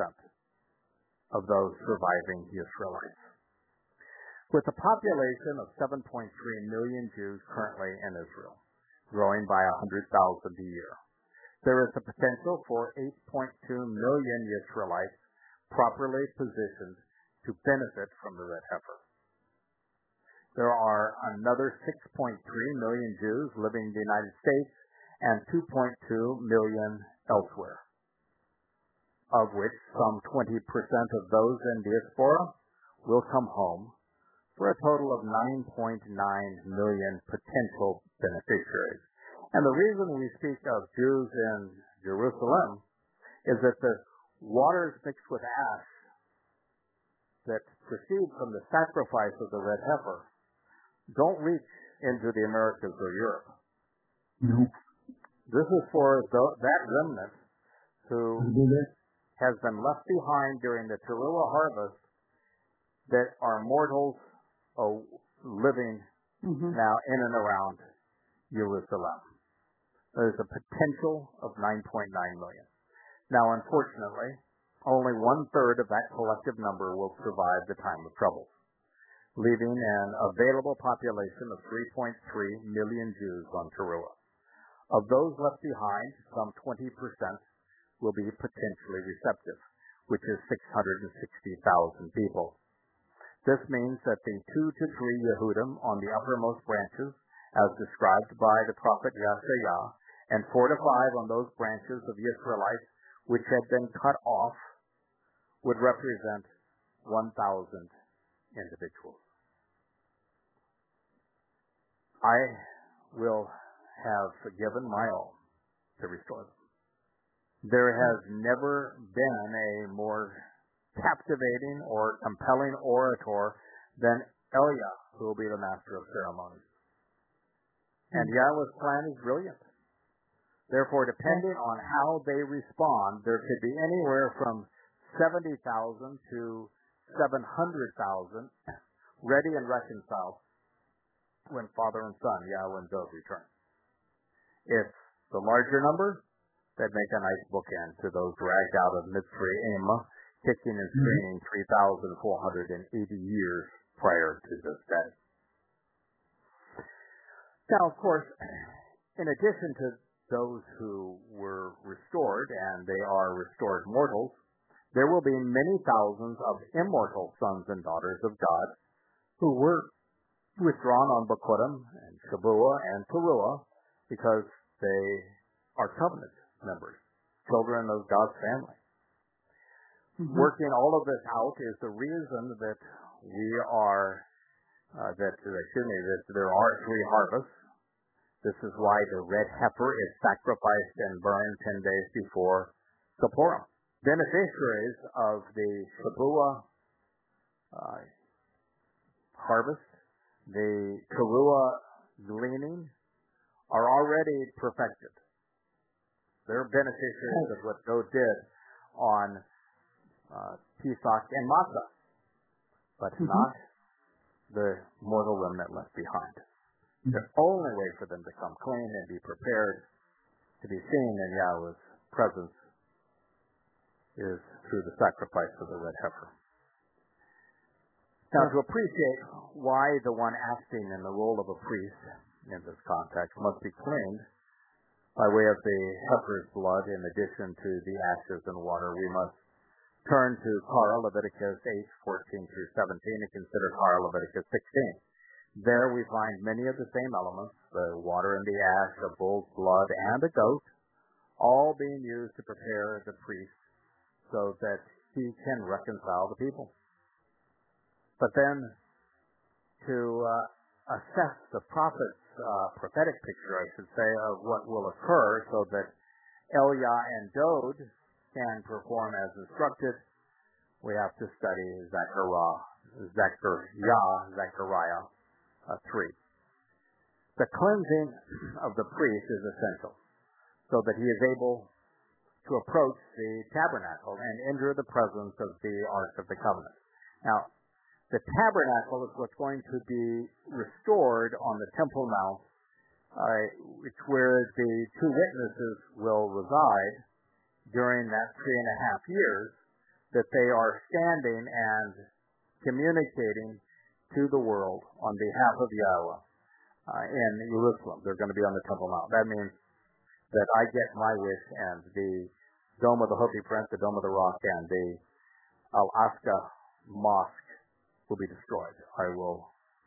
of those surviving Israelites. With a population of 7.3 million Jews currently in Israel, growing by 100,000 a year, there is the potential for 8.2 million Israelites properly positioned to benefit from the red heifer. There are another 6.3 million Jews living in the United States and 2.2 million elsewhere, of which some 20% of those in diaspora will come home, for a total of 9.9 million potential beneficiaries. And the reason we speak of Jews in Jerusalem is that the waters mixed with ash that proceed from the sacrifice of the red heifer don't reach into the Americas or Europe. Nope. This is for that remnant who has been left behind during the Teruah harvest that are mortals living now in and around Jerusalem. There's a potential of 9.9 million. Now, unfortunately, only 1/3 of that collective number will survive the time of trouble, leaving an available population of 3.3 million Jews on Teruah. Of those left behind, some 20% will be potentially receptive, which is 660,000 people. This means that the 2 to 3 Yehudim on the uppermost branches, as described by the prophet Yeshayah, and 4 to 5 on those branches of Israelites which had been cut off, would represent 1,000 individuals. I will have given my all to restore them. There has never been a more captivating or compelling orator than Eliah, who will be the master of ceremonies. And Yahweh's plan is brilliant. Therefore, depending on how they respond, there could be anywhere from 70,000 to 700,000 ready and reconciled when Father and Son, Yahweh and Dov, return. If the larger number, they'd make a nice bookend to those dragged out of Mitzrayim, kicking and screaming 3,480 years prior to this day. Now, of course, in addition to those who were restored, and they are restored mortals, there will be many thousands of immortal sons and daughters of God who were withdrawn on Bokurim and Shavuah and Teruah because they are covenant members, children of God's family. Working all of this out is the reason that there are 3 harvests This is why the red heifer is sacrificed and burned 10 days before Kippurim. Beneficiaries of the Shabua harvest, the Teruah gleaning, are already perfected. They're beneficiaries of what God did on Pesach and Matzah, but not the mortal remnant left behind. The only way for them to come clean and be prepared to be seen in Yahweh's presence is through the sacrifice of the red heifer. Now, to appreciate why the one acting in the role of a priest in this context must be cleaned by way of the heifer's blood in addition to the ashes and water, we must turn to Korah, Leviticus 8:14 through 17, and consider Korah, Leviticus 16. There we find many of the same elements, the water and the ash, a bull's blood, and a goat, all being used to prepare the priest so that he can reconcile the people. But then to assess the prophet's prophetic picture, I should say, of what will occur so that Eliah and Dod can perform as instructed, we have to study Zechariah 3. The cleansing of the priest is essential so that he is able to approach the tabernacle and enter the presence of the Ark of the Covenant. Now, the tabernacle is what's going to be restored on the Temple Mount, where the two witnesses will reside during that 3.5 years that they are standing and communicating to the world on behalf of Yahweh in Jerusalem. They're going to be on the Temple Mount. That means that I get my wish, and the Dome of the Hopi Prince, the Dome of the Rock, and the Al-Aqsa Mosque will be destroyed. I will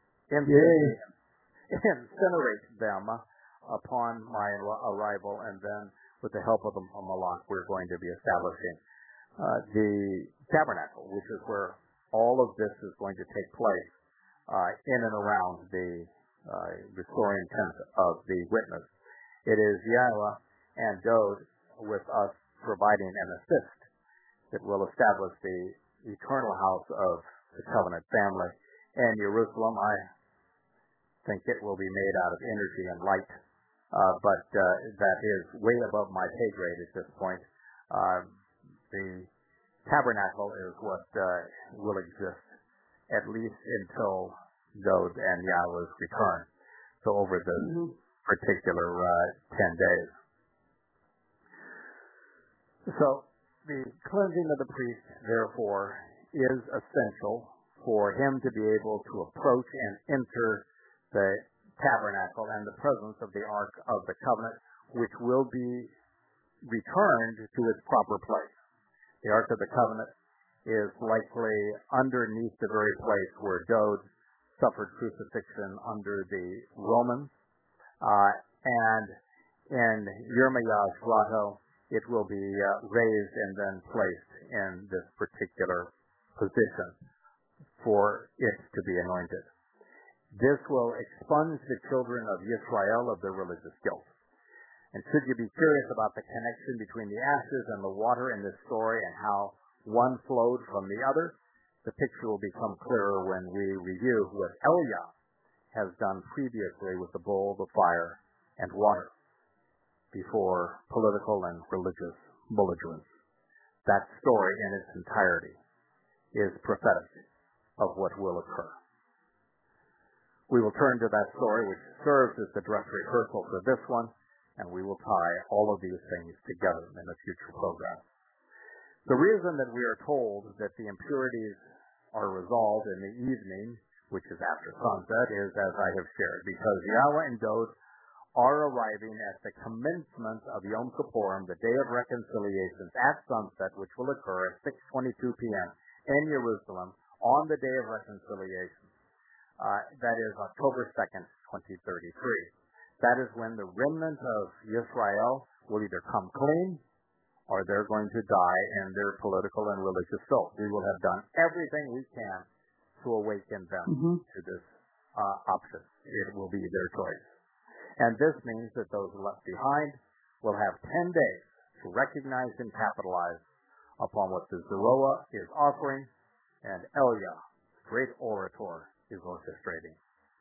incinerate them upon my arrival, and then with the help of the Malak, we're going to be establishing the tabernacle, which is where all of this is going to take place in and around the restoring tent of the witness. It is Yahweh and Dod with us providing an assist that will establish the eternal house of the covenant family. And Jerusalem, I think it will be made out of energy and light, but that is way above my pay grade at this point. The tabernacle is what will exist at least until Dod and Yahweh's return. So over the particular 10 days. So the cleansing of the priest, therefore, is essential for him to be able to approach and enter the tabernacle and the presence of the Ark of the Covenant, which will be returned to its proper place. The Ark of the Covenant is likely underneath the very place where Dod suffered crucifixion under the Romans, and in Yirmiyah's grotto, it will be raised and then placed in this particular position for it to be anointed. This will expunge the children of Israel of their religious guilt. And should you be curious about the connection between the ashes and the water in this story and how one flowed from the other, the picture will become clearer when we review what Eliah has done previously with the bull, the fire, and water before political and religious belligerents. That story in its entirety is prophetic of what will occur. We will turn to that story, which serves as the dress rehearsal for this one, and we will tie all of these things together in a future program. The reason that we are told that the impurities are resolved in the evening, which is after sunset, is as I have shared, because Yahweh and Dod are arriving at the commencement of Yom Kippurim, the Day of Reconciliation, at sunset, which will occur at 6:22 p.m. in Jerusalem on the Day of Reconciliation. That is October 2nd, 2033. That is when the remnant of Israel will either come clean or they're going to die in their political and religious filth. We will have done everything we can to awaken them to this option. It will be their choice. And this means that those left behind will have 10 days to recognize and capitalize upon what the Zoroa is offering and Elia, great orator, is orchestrating.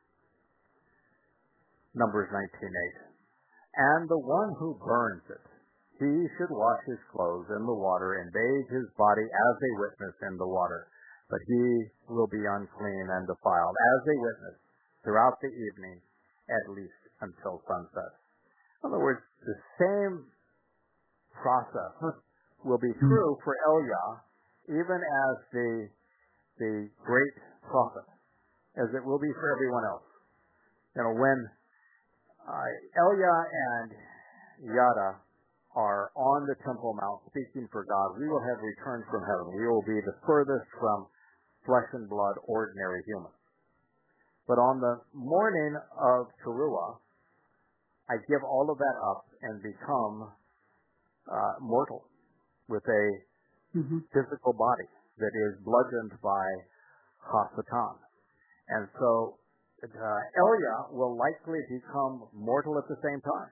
Numbers 19:8. And the one who burns it, he should wash his clothes in the water and bathe his body as a witness in the water. But he will be unclean and defiled as a witness throughout the evening, at least until sunset. In other words, the same process will be true for Elia, even as the great prophet, as it will be for everyone else. When Elia and Yada are on the Temple Mount speaking for God, we will have returned from heaven. We will be the furthest from flesh and blood, ordinary humans. But on the morning of Teruah, I give all of that up and become mortal with a physical body that is bludgeoned by Hasatan. And so Elia will likely become mortal at the same time.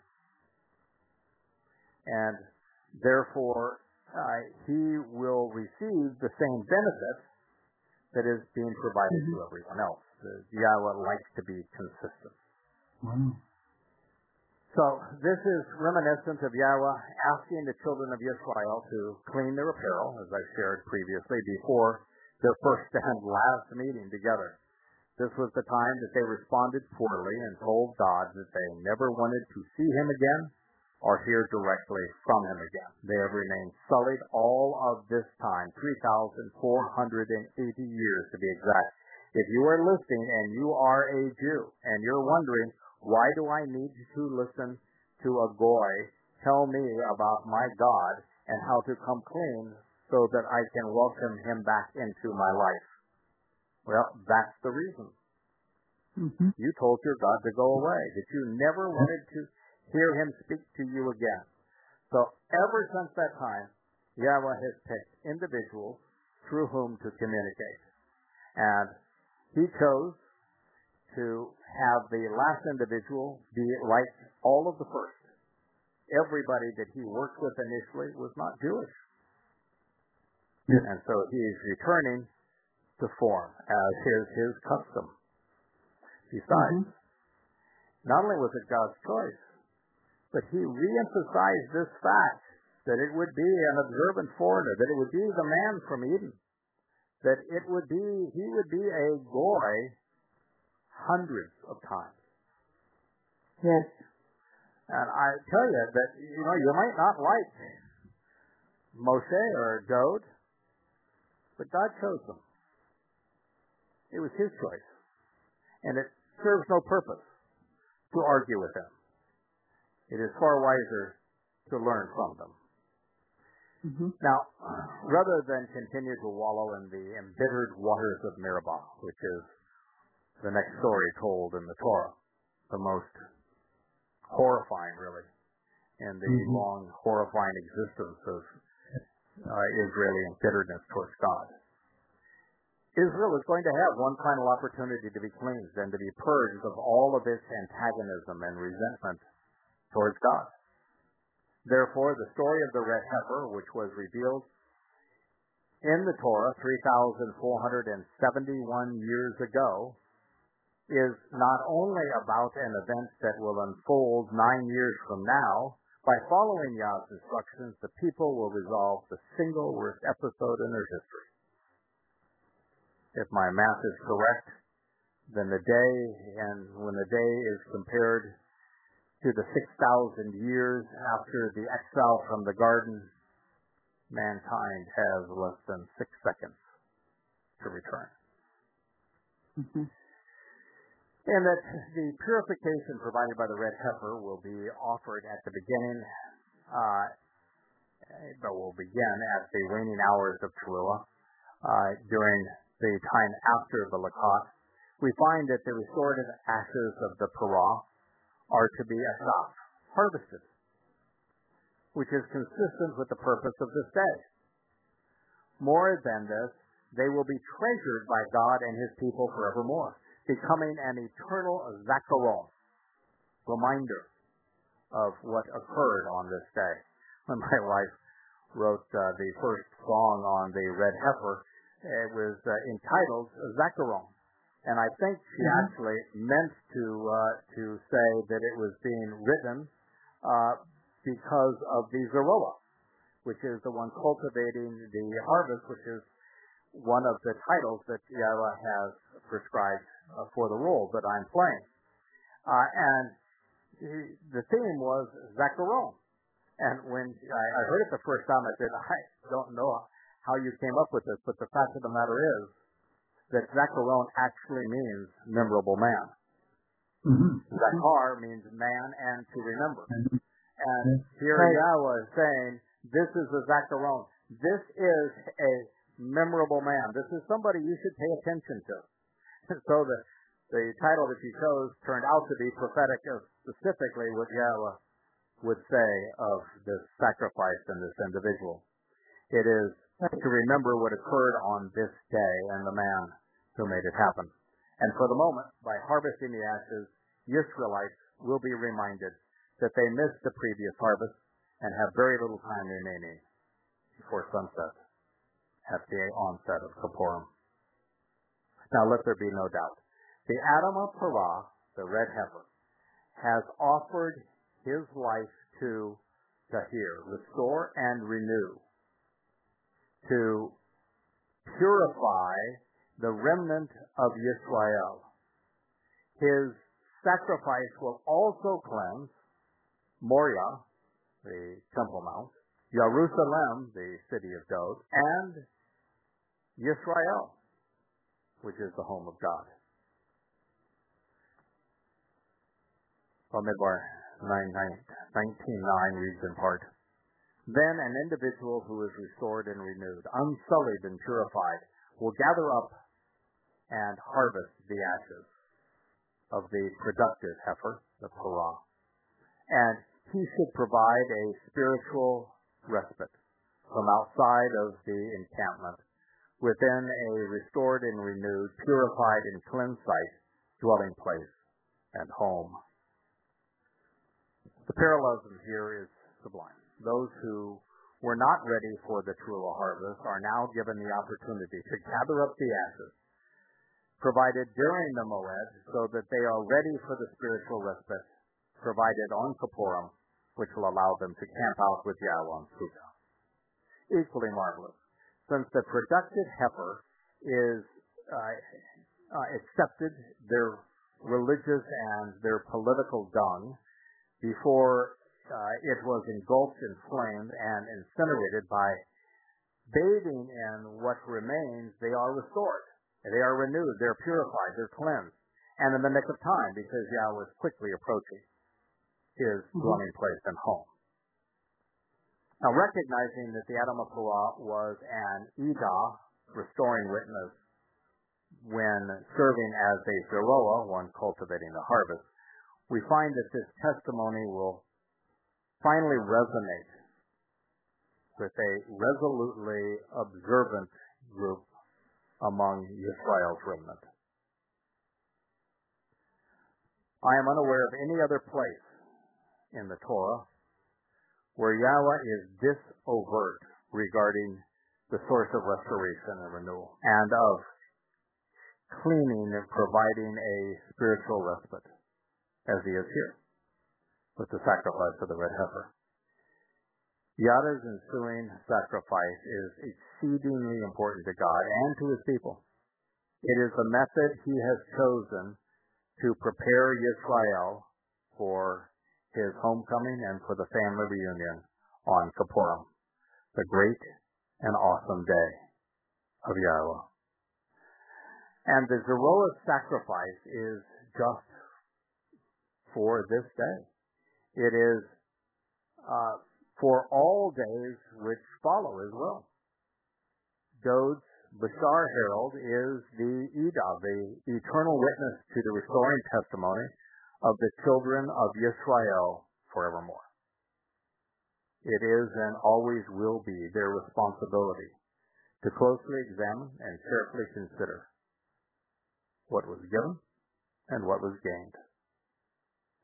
And therefore, he will receive the same benefit that is being provided to everyone else. Yahweh likes to be consistent. Wow. So this is reminiscent of Yahweh asking the children of Israel to clean their apparel, as I shared previously, before their first and last meeting together. This was the time that they responded poorly and told God that they never wanted to see him again or hear directly from him again. They have remained sullied all of this time, 3,480 years to be exact. If you are listening and you are a Jew and you're wondering, why do I need to listen to a goy tell me about my God and how to come clean so that I can welcome him back into my life? Well, that's the reason. You told your God to go away, that you never wanted to hear him speak to you again. So ever since that time, Yahweh has picked individuals through whom to communicate. And he chose to have the last individual be like all of the first. Everybody that he worked with initially was not Jewish. Yes. And so he is returning to form as his custom. Besides, not only was it God's choice, but he reemphasized this fact that it would be an observant foreigner, that it would be the man from Eden, that he would be a goy hundreds of times. Yes. And I tell you that, you might not like Moshe or Dode, but God chose them. It was his choice. And it serves no purpose to argue with them. It is far wiser to learn from them. Now, rather than continue to wallow in the embittered waters of Meribah, which is the next story told in the Torah, the most horrifying, really, in the long, horrifying existence of Israeli bitterness towards God. Israel is going to have one final opportunity to be cleansed and to be purged of all of its antagonism and resentment towards God. Therefore, the story of the red heifer, which was revealed in the Torah 3,471 years ago, is not only about an event that will unfold 9 years from now. By following Yah's instructions, the people will resolve the single worst episode in their history. If my math is correct, then when the day is compared to the 6,000 years after the exile from the garden, mankind has less than 6 seconds to return. And that the purification provided by the red heifer will be offered at the beginning, but will begin at the waning hours of Teruah during the time after the Lakot. We find that the restorative ashes of the parah are to be asaf, harvested, which is consistent with the purpose of this day. More than this, they will be treasured by God and his people forevermore, becoming an eternal zakaron, reminder of what occurred on this day. When my wife wrote the first song on the red heifer, it was entitled Zacharon. And I think she actually meant to say that it was being written because of the Zeroah, which is the one cultivating the harvest, which is one of the titles that Yahweh has prescribed for the role that I'm playing. And the theme was Zacharon. And when I heard it the first time, I said, I don't know how you came up with this, but the fact of the matter is that Zacharon actually means memorable man. Zachar means man and to remember. And here Yahweh is saying, this is a Zacharon. This is a memorable man. This is somebody you should pay attention to. So the title that you chose turned out to be prophetic of specifically what Yahweh would say of this sacrifice in this individual. It is to remember what occurred on this day and the man who made it happen. And for the moment, by harvesting the ashes, Israelites will be reminded that they missed the previous harvest and have very little time remaining before sunset at the onset of Kippurim. Now let there be no doubt. The Adam of Parah, the red heifer, has offered his life to Tahir, restore and renew, to purify the remnant of Yisrael. His sacrifice will also cleanse Moriah, the Temple Mount, Jerusalem, the city of Dod, and Yisrael, which is the home of God. Bamidbar 19:9 reads in part, Then an individual who is restored and renewed, unsullied and purified, will gather up and harvest the ashes of the productive heifer, the parah. And he should provide a spiritual respite from outside of the encampment within a restored and renewed, purified and cleansed site, dwelling place, and home. The parallelism here is sublime. Those who were not ready for the Teruah harvest are now given the opportunity to gather up the ashes provided during the Moed so that they are ready for the spiritual respite provided on Kippurim, which will allow them to camp out with Yahweh on Sukkah. Equally marvelous, since the productive heifer is accepted their religious and their political dung before it was engulfed in flames and incinerated, by bathing in what remains, they are restored. They are renewed, they're purified, they're cleansed. And in the nick of time, because Yahweh is quickly approaching his dwelling place and home. Now, recognizing that the Adam of Parah was an Edah, restoring witness, when serving as a Zeroah, one cultivating the harvest, we find that this testimony will finally resonate with a resolutely observant group among Israel's remnant. I am unaware of any other place in the Torah where Yahweh is this overt regarding the source of restoration and renewal, and of cleaning and providing a spiritual respite, as he is here, with the sacrifice of the red heifer. Yahweh's ensuing sacrifice is exceedingly important to God and to his people. It is the method he has chosen to prepare Yisrael for his homecoming and for the family reunion on Kippurim, the great and awesome day of Yahweh. And the Zeroah sacrifice is just for this day. It is for all days which follow as well. Dod's Bashar Herald is the Edah, the eternal witness to the restoring testimony of the children of Yisrael forevermore. It is and always will be their responsibility to closely examine and carefully consider what was given and what was gained.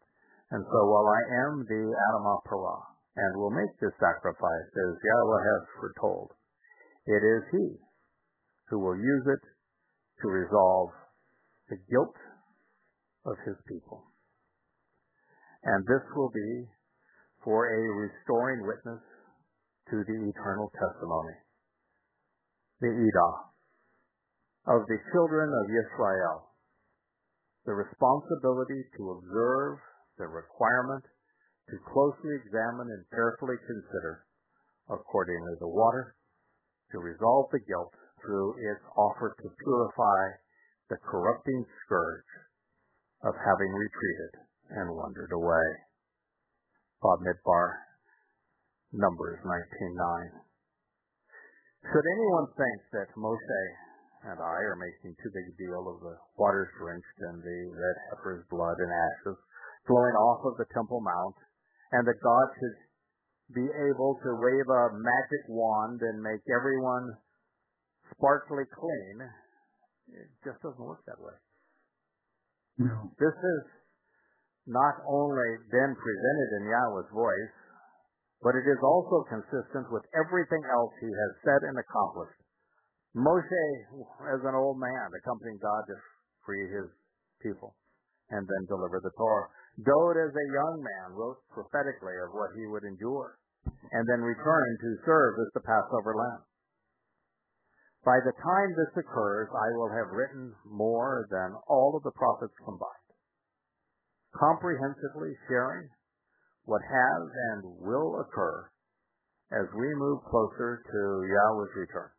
And so while I am the Adamah Parah, and will make this sacrifice as Yahweh has foretold, it is He who will use it to resolve the guilt of His people. And this will be for a restoring witness to the eternal testimony, the Edah, of the children of Israel, the responsibility to observe the requirement to closely examine and carefully consider, accordingly, the water, to resolve the guilt through its offer to purify the corrupting scourge of having retreated and wandered away. Bamidbar, Numbers 19:9. Should anyone think that Moshe and I are making too big a deal of the waters drenched in the red heifer's blood and ashes flowing off of the Temple Mount, and that God should be able to wave a magic wand and make everyone sparkly clean, it just doesn't work that way. No. This has not only been presented in Yahweh's voice, but it is also consistent with everything else He has said and accomplished. Moshe, as an old man, accompanying God to free His people and then deliver the Torah. Dode, as a young man, wrote prophetically of what he would endure, and then returning to serve as the Passover lamb. By the time this occurs, I will have written more than all of the prophets combined, comprehensively sharing what has and will occur as we move closer to Yahweh's return.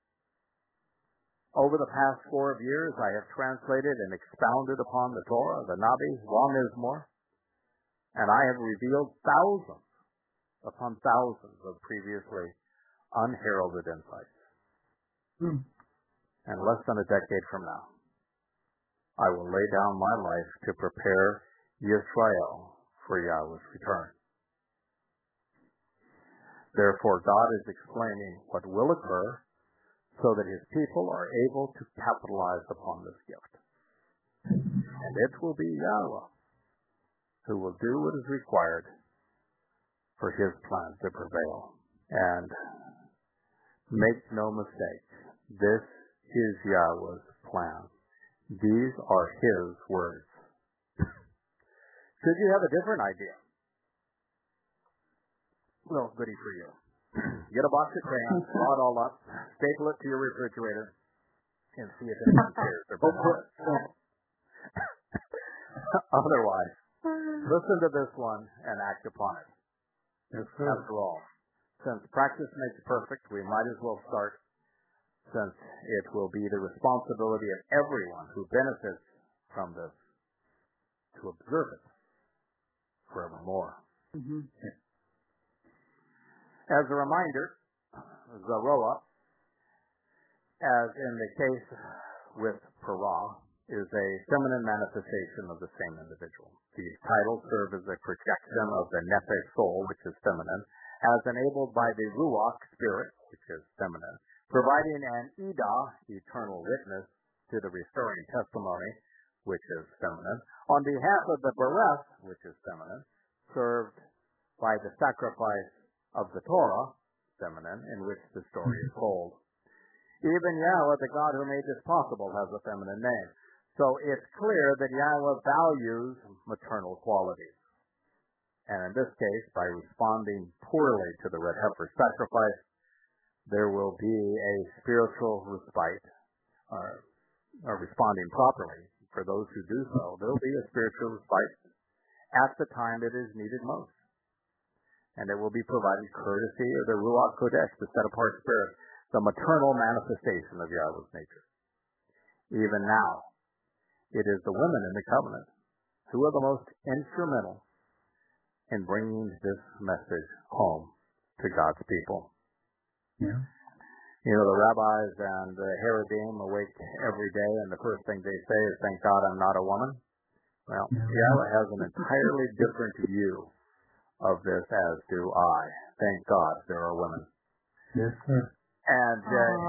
Over the past 4 years, I have translated and expounded upon the Torah, the Nabi, Wa-Mizmor, and I have revealed thousands upon thousands of previously unheralded insights. And less than a decade from now, I will lay down my life to prepare Yisrael for Yahweh's return. Therefore, God is explaining what will occur so that His people are able to capitalize upon this gift. And it will be Yahweh who will do what is required for His plan to prevail. And make no mistake, this is Yahweh's plan. These are His words. Should you have a different idea? Well, goody for you. Get a box of crayons, draw it all up, staple it to your refrigerator, and see if anyone cares or benefits. Otherwise, listen to this one and act upon it. After all, since practice makes perfect, we might as well start, since it will be the responsibility of everyone who benefits from this to observe it forevermore. Mm-hmm. As a reminder, Zeroah, as in the case with Parah, is a feminine manifestation of the same individual. These titles serve as a projection of the Nephesh soul, which is feminine, as enabled by the Ruach spirit, which is feminine, providing an Edah, eternal witness, to the restoring testimony, which is feminine, on behalf of the Bereth, which is feminine, served by the sacrifice of the Torah, feminine, in which the story is told. Even Yahweh, the God who made this possible, has a feminine name. So it's clear that Yahweh values maternal qualities. And in this case, by responding poorly to the red heifer sacrifice, there will be a spiritual respite, or responding properly. For those who do so, there will be a spiritual respite at the time it is needed most. And it will be provided courtesy of the Ruach Kodesh, the set-apart spirit, the maternal manifestation of Yahweh's nature. Even now, it is the women in the covenant who are the most instrumental in bringing this message home to God's people. Yeah. You know, the rabbis and the Haredim awake every day, and the first thing they say is, "Thank God I'm not a woman." Well, Yahweh has an entirely different view of this, as do I. Thank God there are women. Yes, sir. And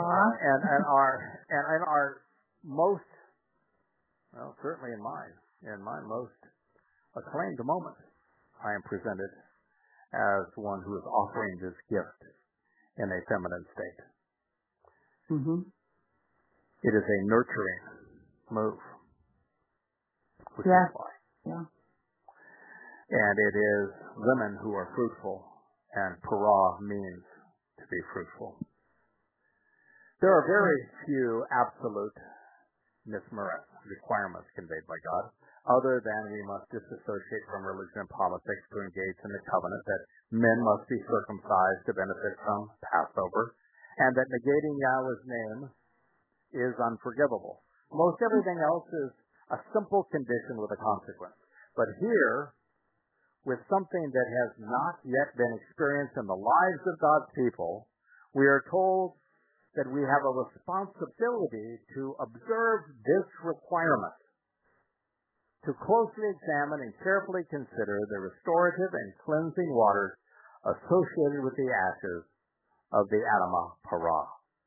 our most, well, certainly in my most acclaimed moment I am presented as one who is offering this gift in a feminine state. Mm-hmm. It is a nurturing move, which Yeah. is why. Yeah. And it is women who are fruitful, and para means to be fruitful. There are very few absolute requirements conveyed by God, other than we must disassociate from religion and politics to engage in the covenant, that men must be circumcised to benefit from Passover, and that negating Yahweh's name is unforgivable. Most everything else is a simple condition with a consequence. But here, with something that has not yet been experienced in the lives of God's people, we are told that we have a responsibility to observe this requirement, to closely examine and carefully consider the restorative and cleansing waters associated with the ashes of the Adamah Parah.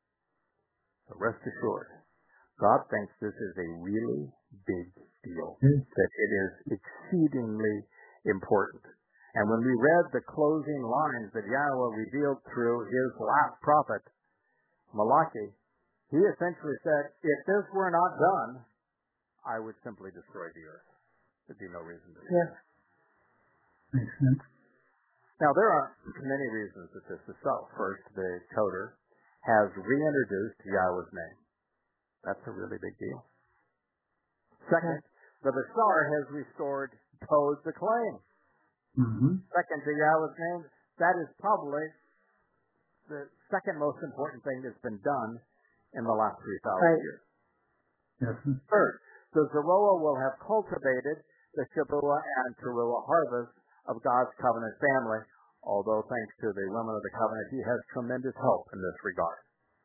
So rest assured, God thinks this is a really big deal, that it is exceedingly important. And when we read the closing lines that Yahweh revealed through his last prophet, Malachi, he essentially said, if this were not done, I would simply destroy the earth. There'd be no reason to do Yes. Makes sense. Now, there are many reasons that this is so. First, the coder has reintroduced Yahweh's name. That's a really big deal. Second, the Bashar has restored Tod the claim. Mm-hmm. Second to Yahweh's name, that is probably the second most important thing that's been done in the last 3,000 years. Yes. Third, the Zeroah will have cultivated the Shabuah and Teruah harvest of God's covenant family, although thanks to the women of the covenant, he has tremendous hope in this regard.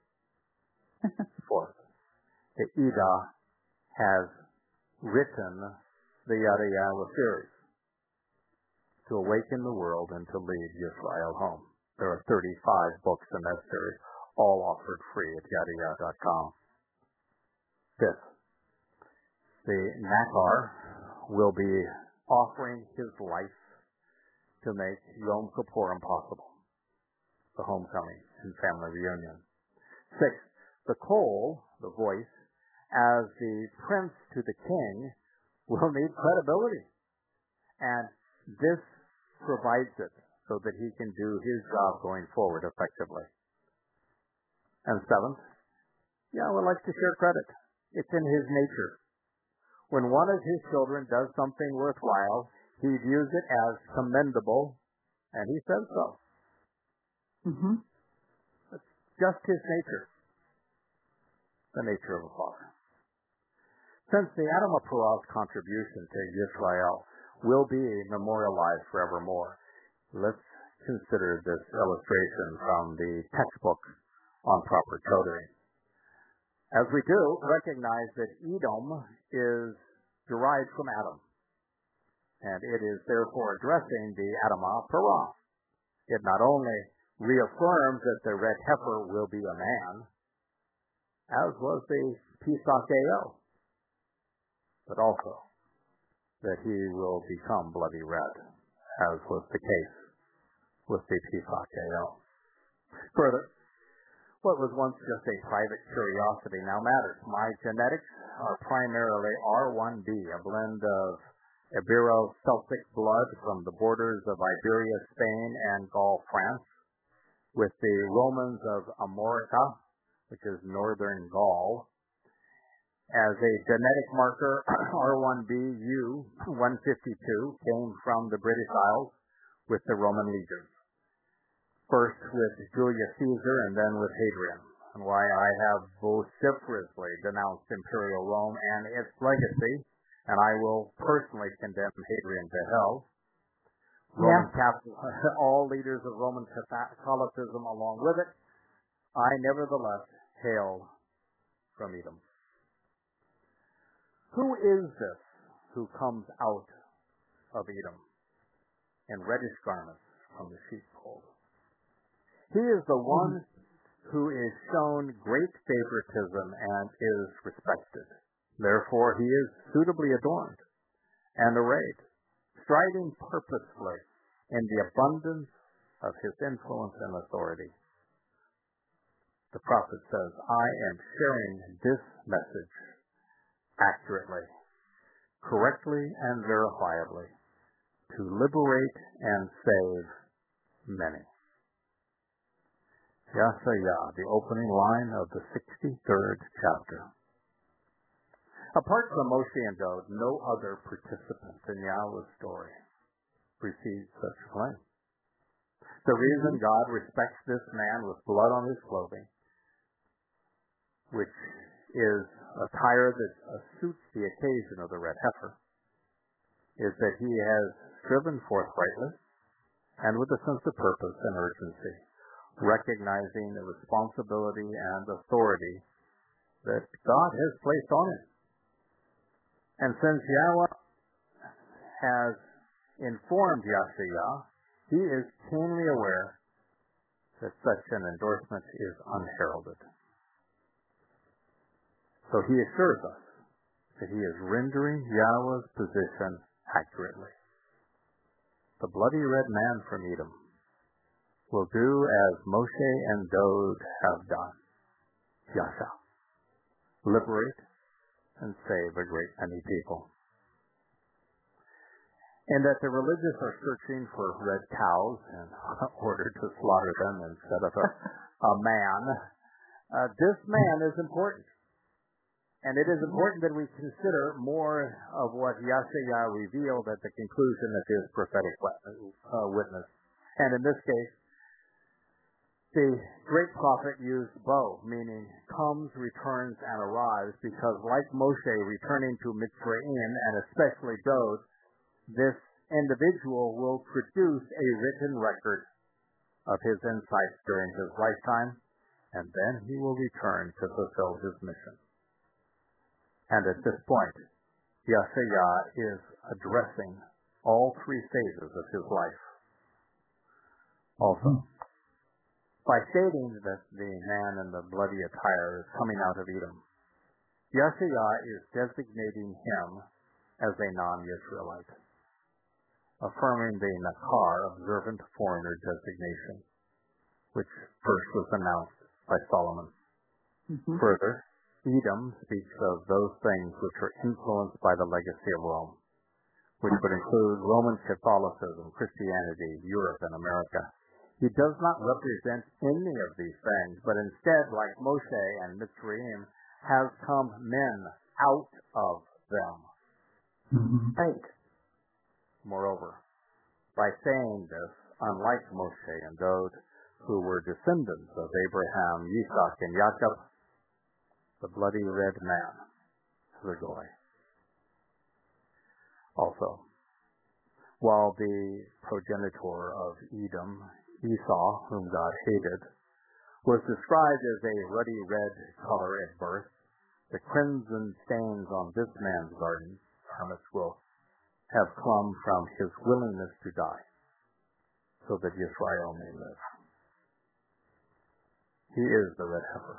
Fourth, the Edah has written the Yada Yahweh series to awaken the world and to lead Israel home. There are 35 books in that series, all offered free at yadayah.com. Fifth, the Nakar will be offering his life to make Yom Kippurim possible, the homecoming and family reunion. Sixth, the Kol, the voice, as the prince to the king, will need credibility. And this provides it so that he can do his job going forward effectively. And seventh, Yahweh likes to share credit. It's in his nature. When one of his children does something worthwhile, he views it as commendable, and he says so. Mm-hmm. It's just his nature, the nature of a father. Since the Adamah Parah's contribution to Israel will be memorialized forevermore, let's consider this illustration from the textbook on proper coding. As we do, recognize that Edom is derived from Adam, and it is therefore addressing the Adamah Parah. It not only reaffirms that the red heifer will be a man, as was the Pesach Eo, but also that he will become bloody red, as was the case with the Pesach Eo. Further, what was once just a private curiosity now matters. My genetics are primarily R1b, a blend of Ibero-Celtic blood from the borders of Iberia, Spain, and Gaul, France, with the Romans of Amorica, which is northern Gaul. As a genetic marker, R1BU-152 came from the British Isles with the Roman legions. First with Julius Caesar and then with Hadrian, and why I have vociferously denounced Imperial Rome and its legacy, and I will personally condemn Hadrian to hell. Roman Catholic, all leaders of Roman Catholicism along with it. I nevertheless hail from Edom. Who is this who comes out of Edom in reddish garments from the sheepfold? He is the one who is shown great favoritism and is respected. Therefore, he is suitably adorned and arrayed, striding purposefully in the abundance of his influence and authority. The prophet says, I am sharing this message accurately, correctly, and verifiably to liberate and save many. Yasha'yah, the opening line of the 63rd chapter. Apart from Moshe and Dod, no other participant in Yahweh's story received such claim. The reason God respects this man with blood on his clothing, which is attire that suits the occasion of the red heifer, is that he has striven forthrightly and with a sense of purpose and urgency, recognizing the responsibility and authority that God has placed on him. And since Yahweh has informed Yasha'yah, he is keenly aware that such an endorsement is unheralded. So he assures us that he is rendering Yahweh's position accurately. The bloody red man from Edom will do as Moshe and Dod have done. Yasha, liberate and save a great many people. And that the religious are searching for red cows in order to slaughter them instead of a man. This man is important. And it is important that we consider more of what Yasha'yah revealed at the conclusion of his prophetic witness. And in this case, the great prophet used bow, meaning comes, returns, and arrives, because like Moshe returning to Mitzrayim, and especially Dod, this individual will produce a written record of his insights during his lifetime, and then he will return to fulfill his mission. And at this point, Yasha'yah is addressing all three phases of his life. Also, by stating that the man in the bloody attire is coming out of Edom, Yasha'yah is designating him as a non-Israelite, affirming the Nakar, observant foreigner designation, which first was announced by Solomon. Further, Edom speaks of those things which are influenced by the legacy of Rome, which would include Roman Catholicism, Christianity, Europe, and America. He does not represent any of these things, but instead, like Moshe and Mitzrayim, has come men out of them. Right. Moreover, by saying this, unlike Moshe and Dod, who were descendants of Abraham, Isaac, and Jacob, the bloody red man is a goy. Also, while the progenitor of Edom, Esau, whom God hated, was described as a ruddy red color at birth, the crimson stains on this man's garments will have come from his willingness to die, so that Israel may live. He is the red heifer.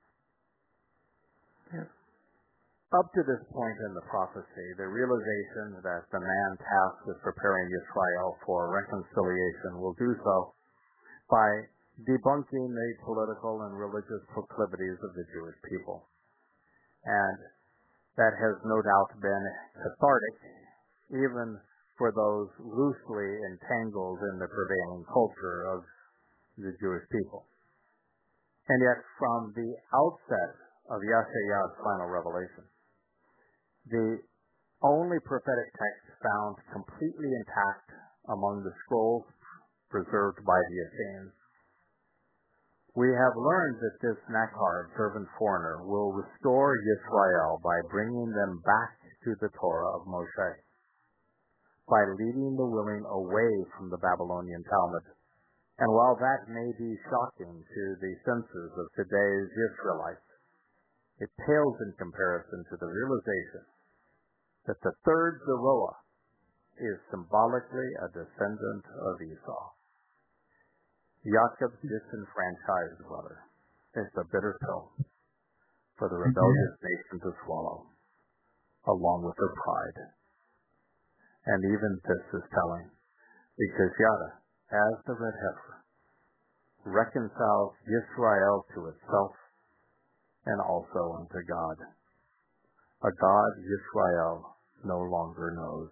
Yes. Up to this point in the prophecy, the realization that the man tasked with preparing Israel for reconciliation will do so by debunking the political and religious proclivities of the Jewish people. And that has no doubt been cathartic, even for those loosely entangled in the prevailing culture of the Jewish people. And yet, from the outset of Yasha'yah's final revelation, the only prophetic text found completely intact among the scrolls preserved by the Essenes, we have learned that this Nakar, observant foreigner, will restore Yisrael by bringing them back to the Torah of Moshe, by leading the willing away from the Babylonian Talmud. And while that may be shocking to the senses of today's Israelites, it pales in comparison to the realization that the third Zeroah is symbolically a descendant of Esau. Jacob's disenfranchised brother is the bitter pill for the rebellious nation to swallow, along with their pride. And even this is telling, because Yada, as the red heifer, reconciles Yisrael to itself and also unto God, a God Yisrael no longer knows.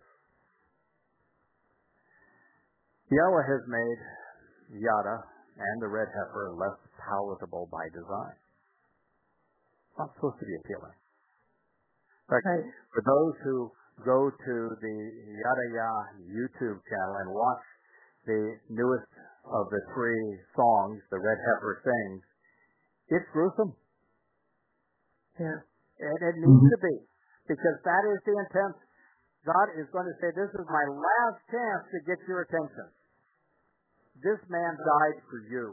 Yahweh has made Yada and the red heifer less palatable by design. It's not supposed to be appealing. In fact, for those who go to the Yada Yah YouTube channel and watch the newest of the 3 songs the red heifer sings, it's gruesome. Yeah. And it needs to be, because that is the intent. God is going to say, this is my last chance to get your attention. This man died for you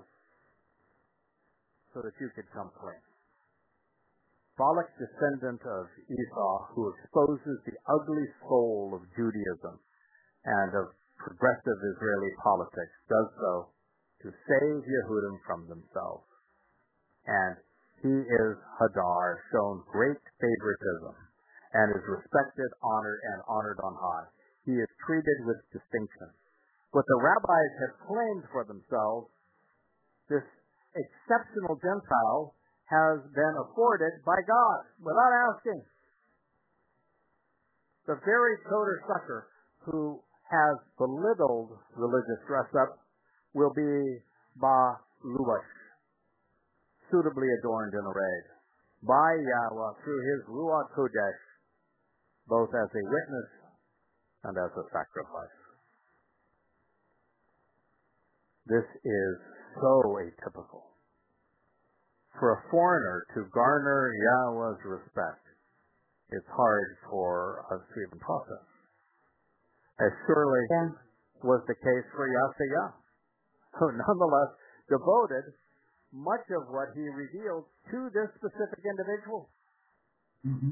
so that you could come clean. Balak, descendant of Esau, who exposes the ugly soul of Judaism and of progressive Israeli politics, does so to save Yehudim from themselves. And he is Hadar, shown great favoritism, and is respected, honored, and honored on high. He is treated with distinction. What the rabbis have claimed for themselves, this exceptional Gentile has been afforded by God without asking. The very toter sucker who has belittled religious dress-up will be ba luash, suitably adorned and arrayed by Yahweh through his Ruach Kodesh, both as a witness and as a sacrifice. This is so atypical. For a foreigner to garner Yahweh's respect, it's hard for us to even process. As surely was the case for Yasayah, who nonetheless devoted much of what he revealed to this specific individual. Mm-hmm.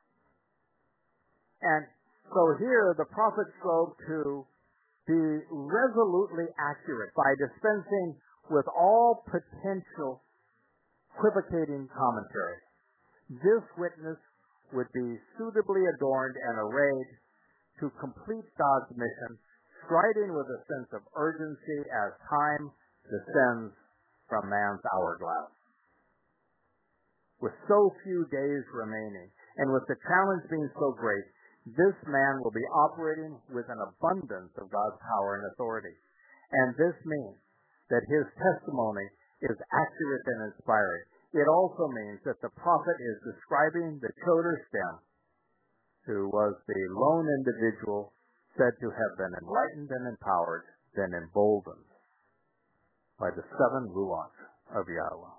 And so here the prophet strove to be resolutely accurate by dispensing with all potential equivocating commentary. This witness would be suitably adorned and arrayed to complete God's mission, striding with a sense of urgency as time descends from man's hourglass. With so few days remaining, and with the challenge being so great, this man will be operating with an abundance of God's power and authority. And this means that his testimony is accurate and inspiring. It also means that the prophet is describing the Choder stem, who was the lone individual said to have been enlightened and empowered, then emboldened by the 7 Ruach of Yahweh.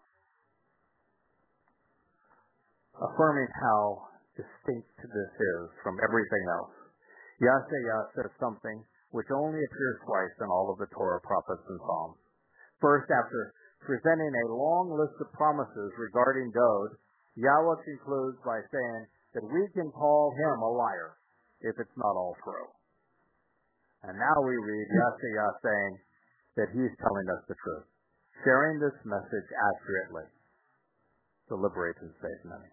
Affirming how distinct this is from everything else, Yasayah says something which only appears twice in all of the Torah prophets and Psalms. First, after presenting a long list of promises regarding Dod, Yahweh concludes by saying that we can call him a liar if it's not all true. And now we read Yasayah saying that he's telling us the truth, sharing this message accurately to liberate and save many.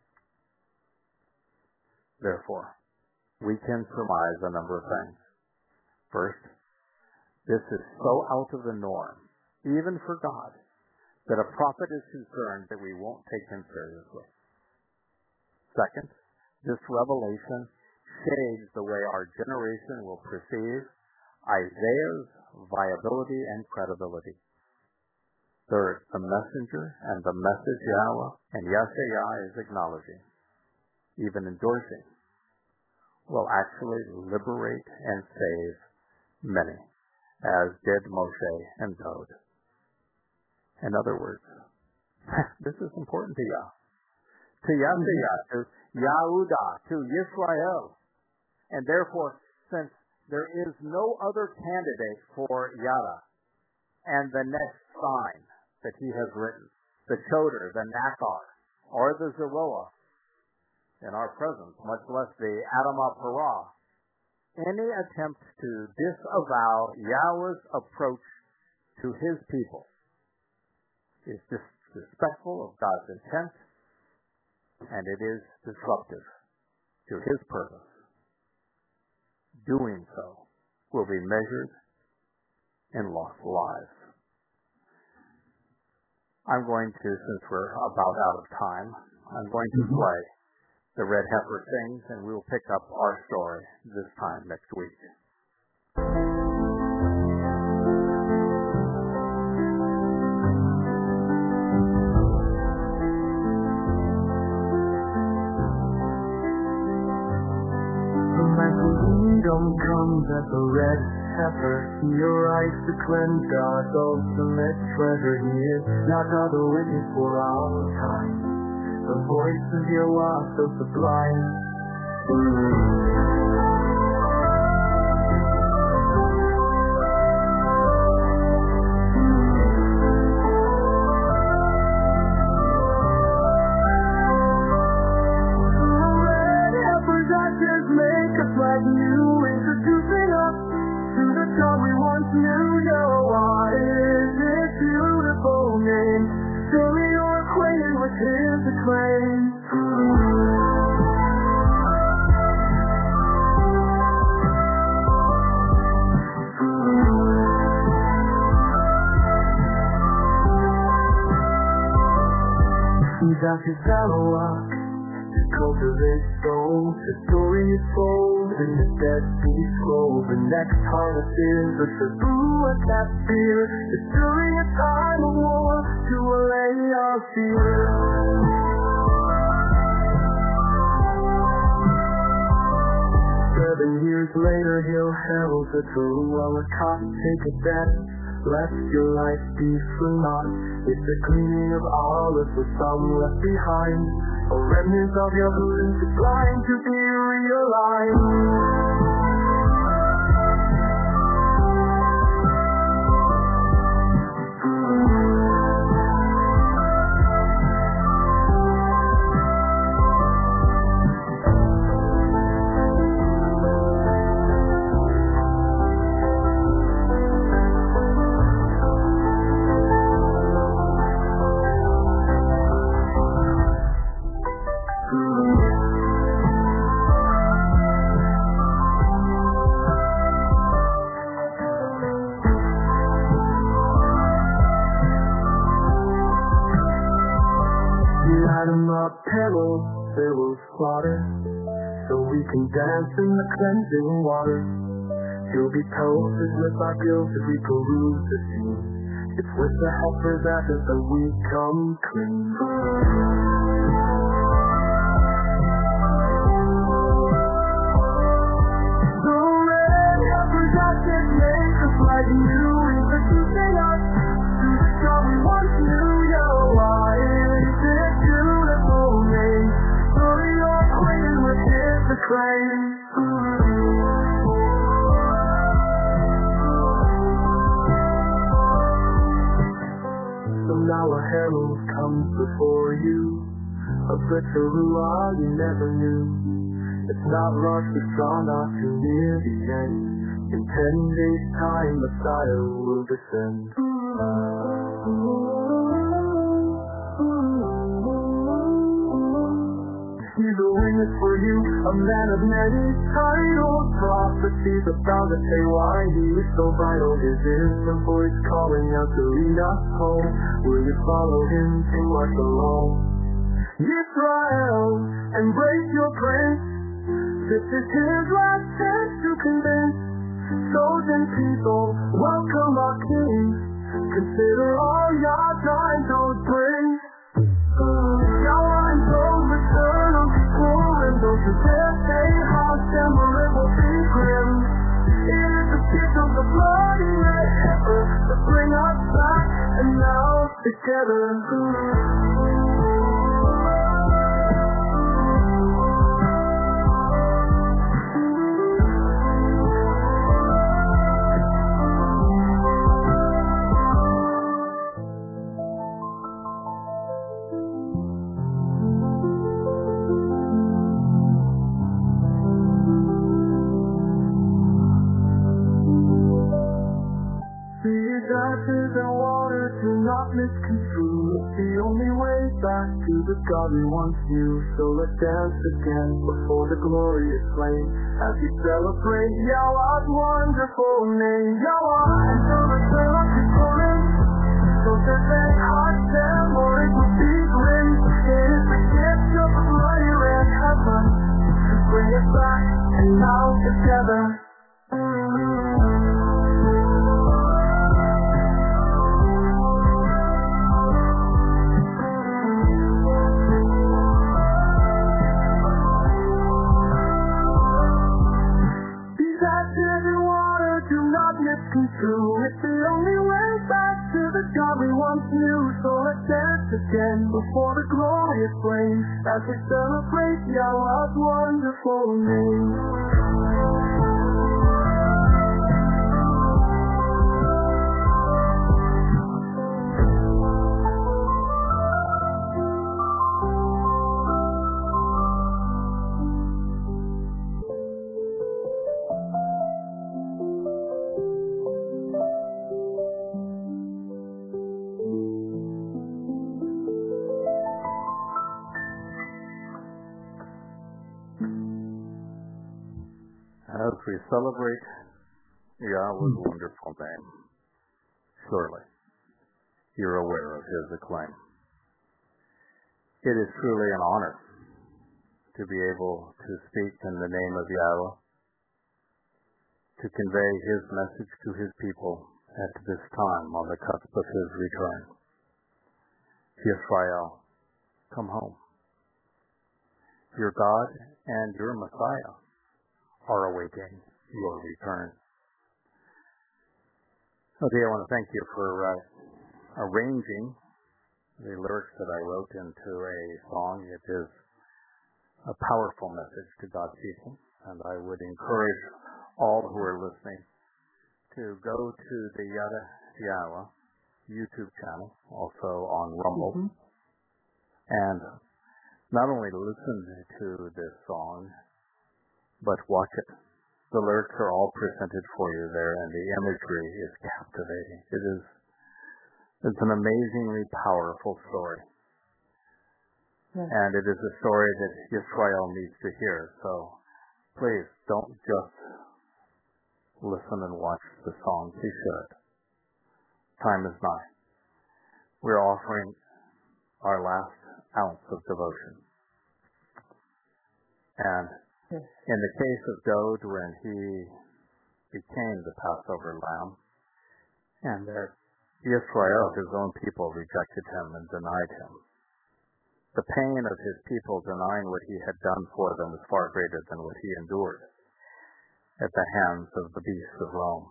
Therefore, we can surmise a number of things. First, this is so out of the norm, even for God, that a prophet is concerned that we won't take him seriously. Second, this revelation shades the way our generation will perceive Isaiah's viability and credibility. Third, the messenger and the message Yahweh and Yasayah is acknowledging, even endorsing, will actually liberate and save many, as did Moshe and Dod. In other words, this is important to Yah, to Yasayah, to Yahudah, to Yisrael. And therefore, since there is no other candidate for Yada and the next sign that he has written, the Choder, the Nakar, or the Zeroah, in our presence, much less the Adamah Parah, any attempt to disavow Yahweh's approach to his people is disrespectful of God's intent, and it is disruptive to his purpose. doing so will be measured in lost lives. I'm going to, since we're about out of time, I'm going to play The Red Heifer Sings, and we will pick up our story this time next week. Freedom comes as a red heifer. He arrives to cleanse God's ultimate treasure. He is not another witness for our time. The voice of Yahweh so sublime. Like you, introducing us to the God we once knew. Yahweh is His beautiful name. Surely you're acquainted with His acclaim. He's after Sarawak to cultivate souls. The story is told in the Dead Sea Scrolls. The next harvest is the Shabuah Kaphir. It's during a time of war to allay our fear. 7 years later, he'll herald the Teruah. Take a bet, let your life be for naught. It's the cleaning of olives with some left behind. A remnant of your roots is blind to be realized. Petals, they will slaughter, so we can dance in the cleansing water. You'll be toasted with our guilt as we peruse the scene. It's with the heifer's ashes that we come clean. The red heifer's ashes make us like you, introducing us to the God we once knew. Yahweh is His beautiful name. So you're acquainted with His acclaim. So now a herald comes before you, of the Teruah you never knew. It's not Rosh Hashanah, too near the end. In 10 days' time, Messiah will descend. He's a witness for you, a man of many titles. Prophecies about the day why he is so vital. His innocent voice calling out to lead us home. Will you follow him to our shalom? Israel, embrace your prince. This is his last chance to convince chosen people, welcome our king. Consider all your time those brings. Yahweh and those return on school, and those who dare say harsh, and it will be grim. It is the gift of the bloody red heifer to bring us back and now together. These ashes and water do not misconstrue. It's the only way back to the God we once knew. So let's dance again before the glorious flame, as we celebrate Yahweh's wonderful name. Yahweh, until the sun is calling. So that they heart them, or it will be grim. It is the gift of the fire and heaven to bring us back and now together. These ashes and water do not misconstrue. It's the only way back to the God we once knew. So let's dance again before the glorious flame, as we celebrate Yahweh's wonderful name. As we celebrate Yahweh's wonderful name, surely you're aware of his acclaim. It is truly an honor to be able to speak in the name of Yahweh, to convey his message to his people at this time on the cusp of his return. Yisrael, come home. Your God and your Messiah are awaiting your return. Okay, I want to thank you for arranging the lyrics that I wrote into a song. It is a powerful message to God's people, and I would encourage all who are listening to go to the Yada Yahweh YouTube channel, also on Rumble, and not only listen to this song, but watch it. The lyrics are all presented for you there, and the imagery is captivating. It's an amazingly powerful story. Yes. And it is a story that Israel needs to hear. So please don't just listen and watch the song. You should. Time is nigh. We're offering our last ounce of devotion. And in the case of Dod, when he became the Passover lamb, and that Israel, his own people, rejected him and denied him, the pain of his people denying what he had done for them was far greater than what he endured at the hands of the beasts of Rome.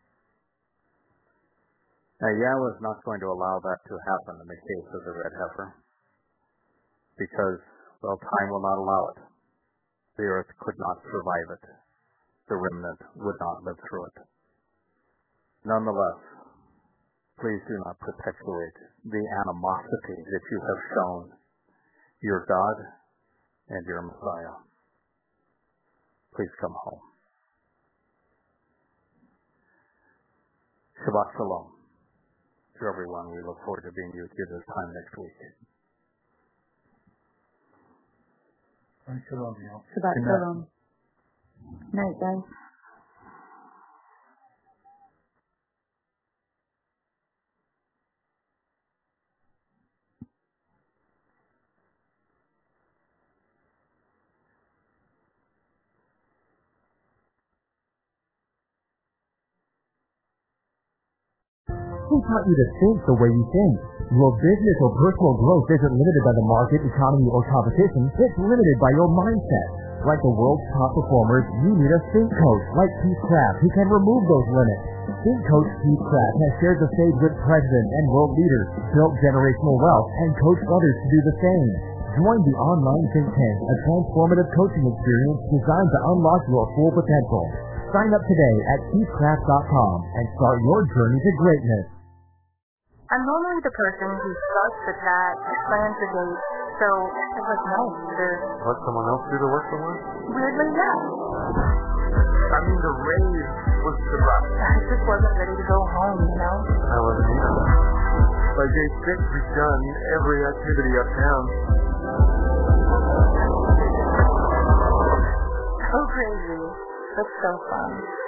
Now, Yahweh is not going to allow that to happen in the case of the red heifer, because, well, time will not allow it. The earth could not survive it. The remnant would not live through it. Nonetheless, please do not perpetuate the animosity that you have shown your God and your Messiah. Please come home. Shabbat Shalom to everyone. We look forward to being with you this time next week. Shabbat Shalom. Night, guys. Who taught you to think the way you think? Your business or personal growth isn't limited by the market, economy, or competition. It's limited by your mindset. Like the world's top performers, you need a think coach like Pete Kraft who can remove those limits. Think coach Pete Kraft has shared the stage with presidents and world leaders, built generational wealth, and coached others to do the same. Join the online Think Tank, a transformative coaching experience designed to unlock your full potential. Sign up today at PeteKraft.com and start your journey to greatness. I'm normally the person who starts the chat, plans the date, so it was nice to... Let someone else do the work for once? Weirdly, yeah. I mean, the rave was the rush. I just wasn't ready to go home, you know? I wasn't either. By day 6, we'd done every activity uptown. So crazy. That's so fun.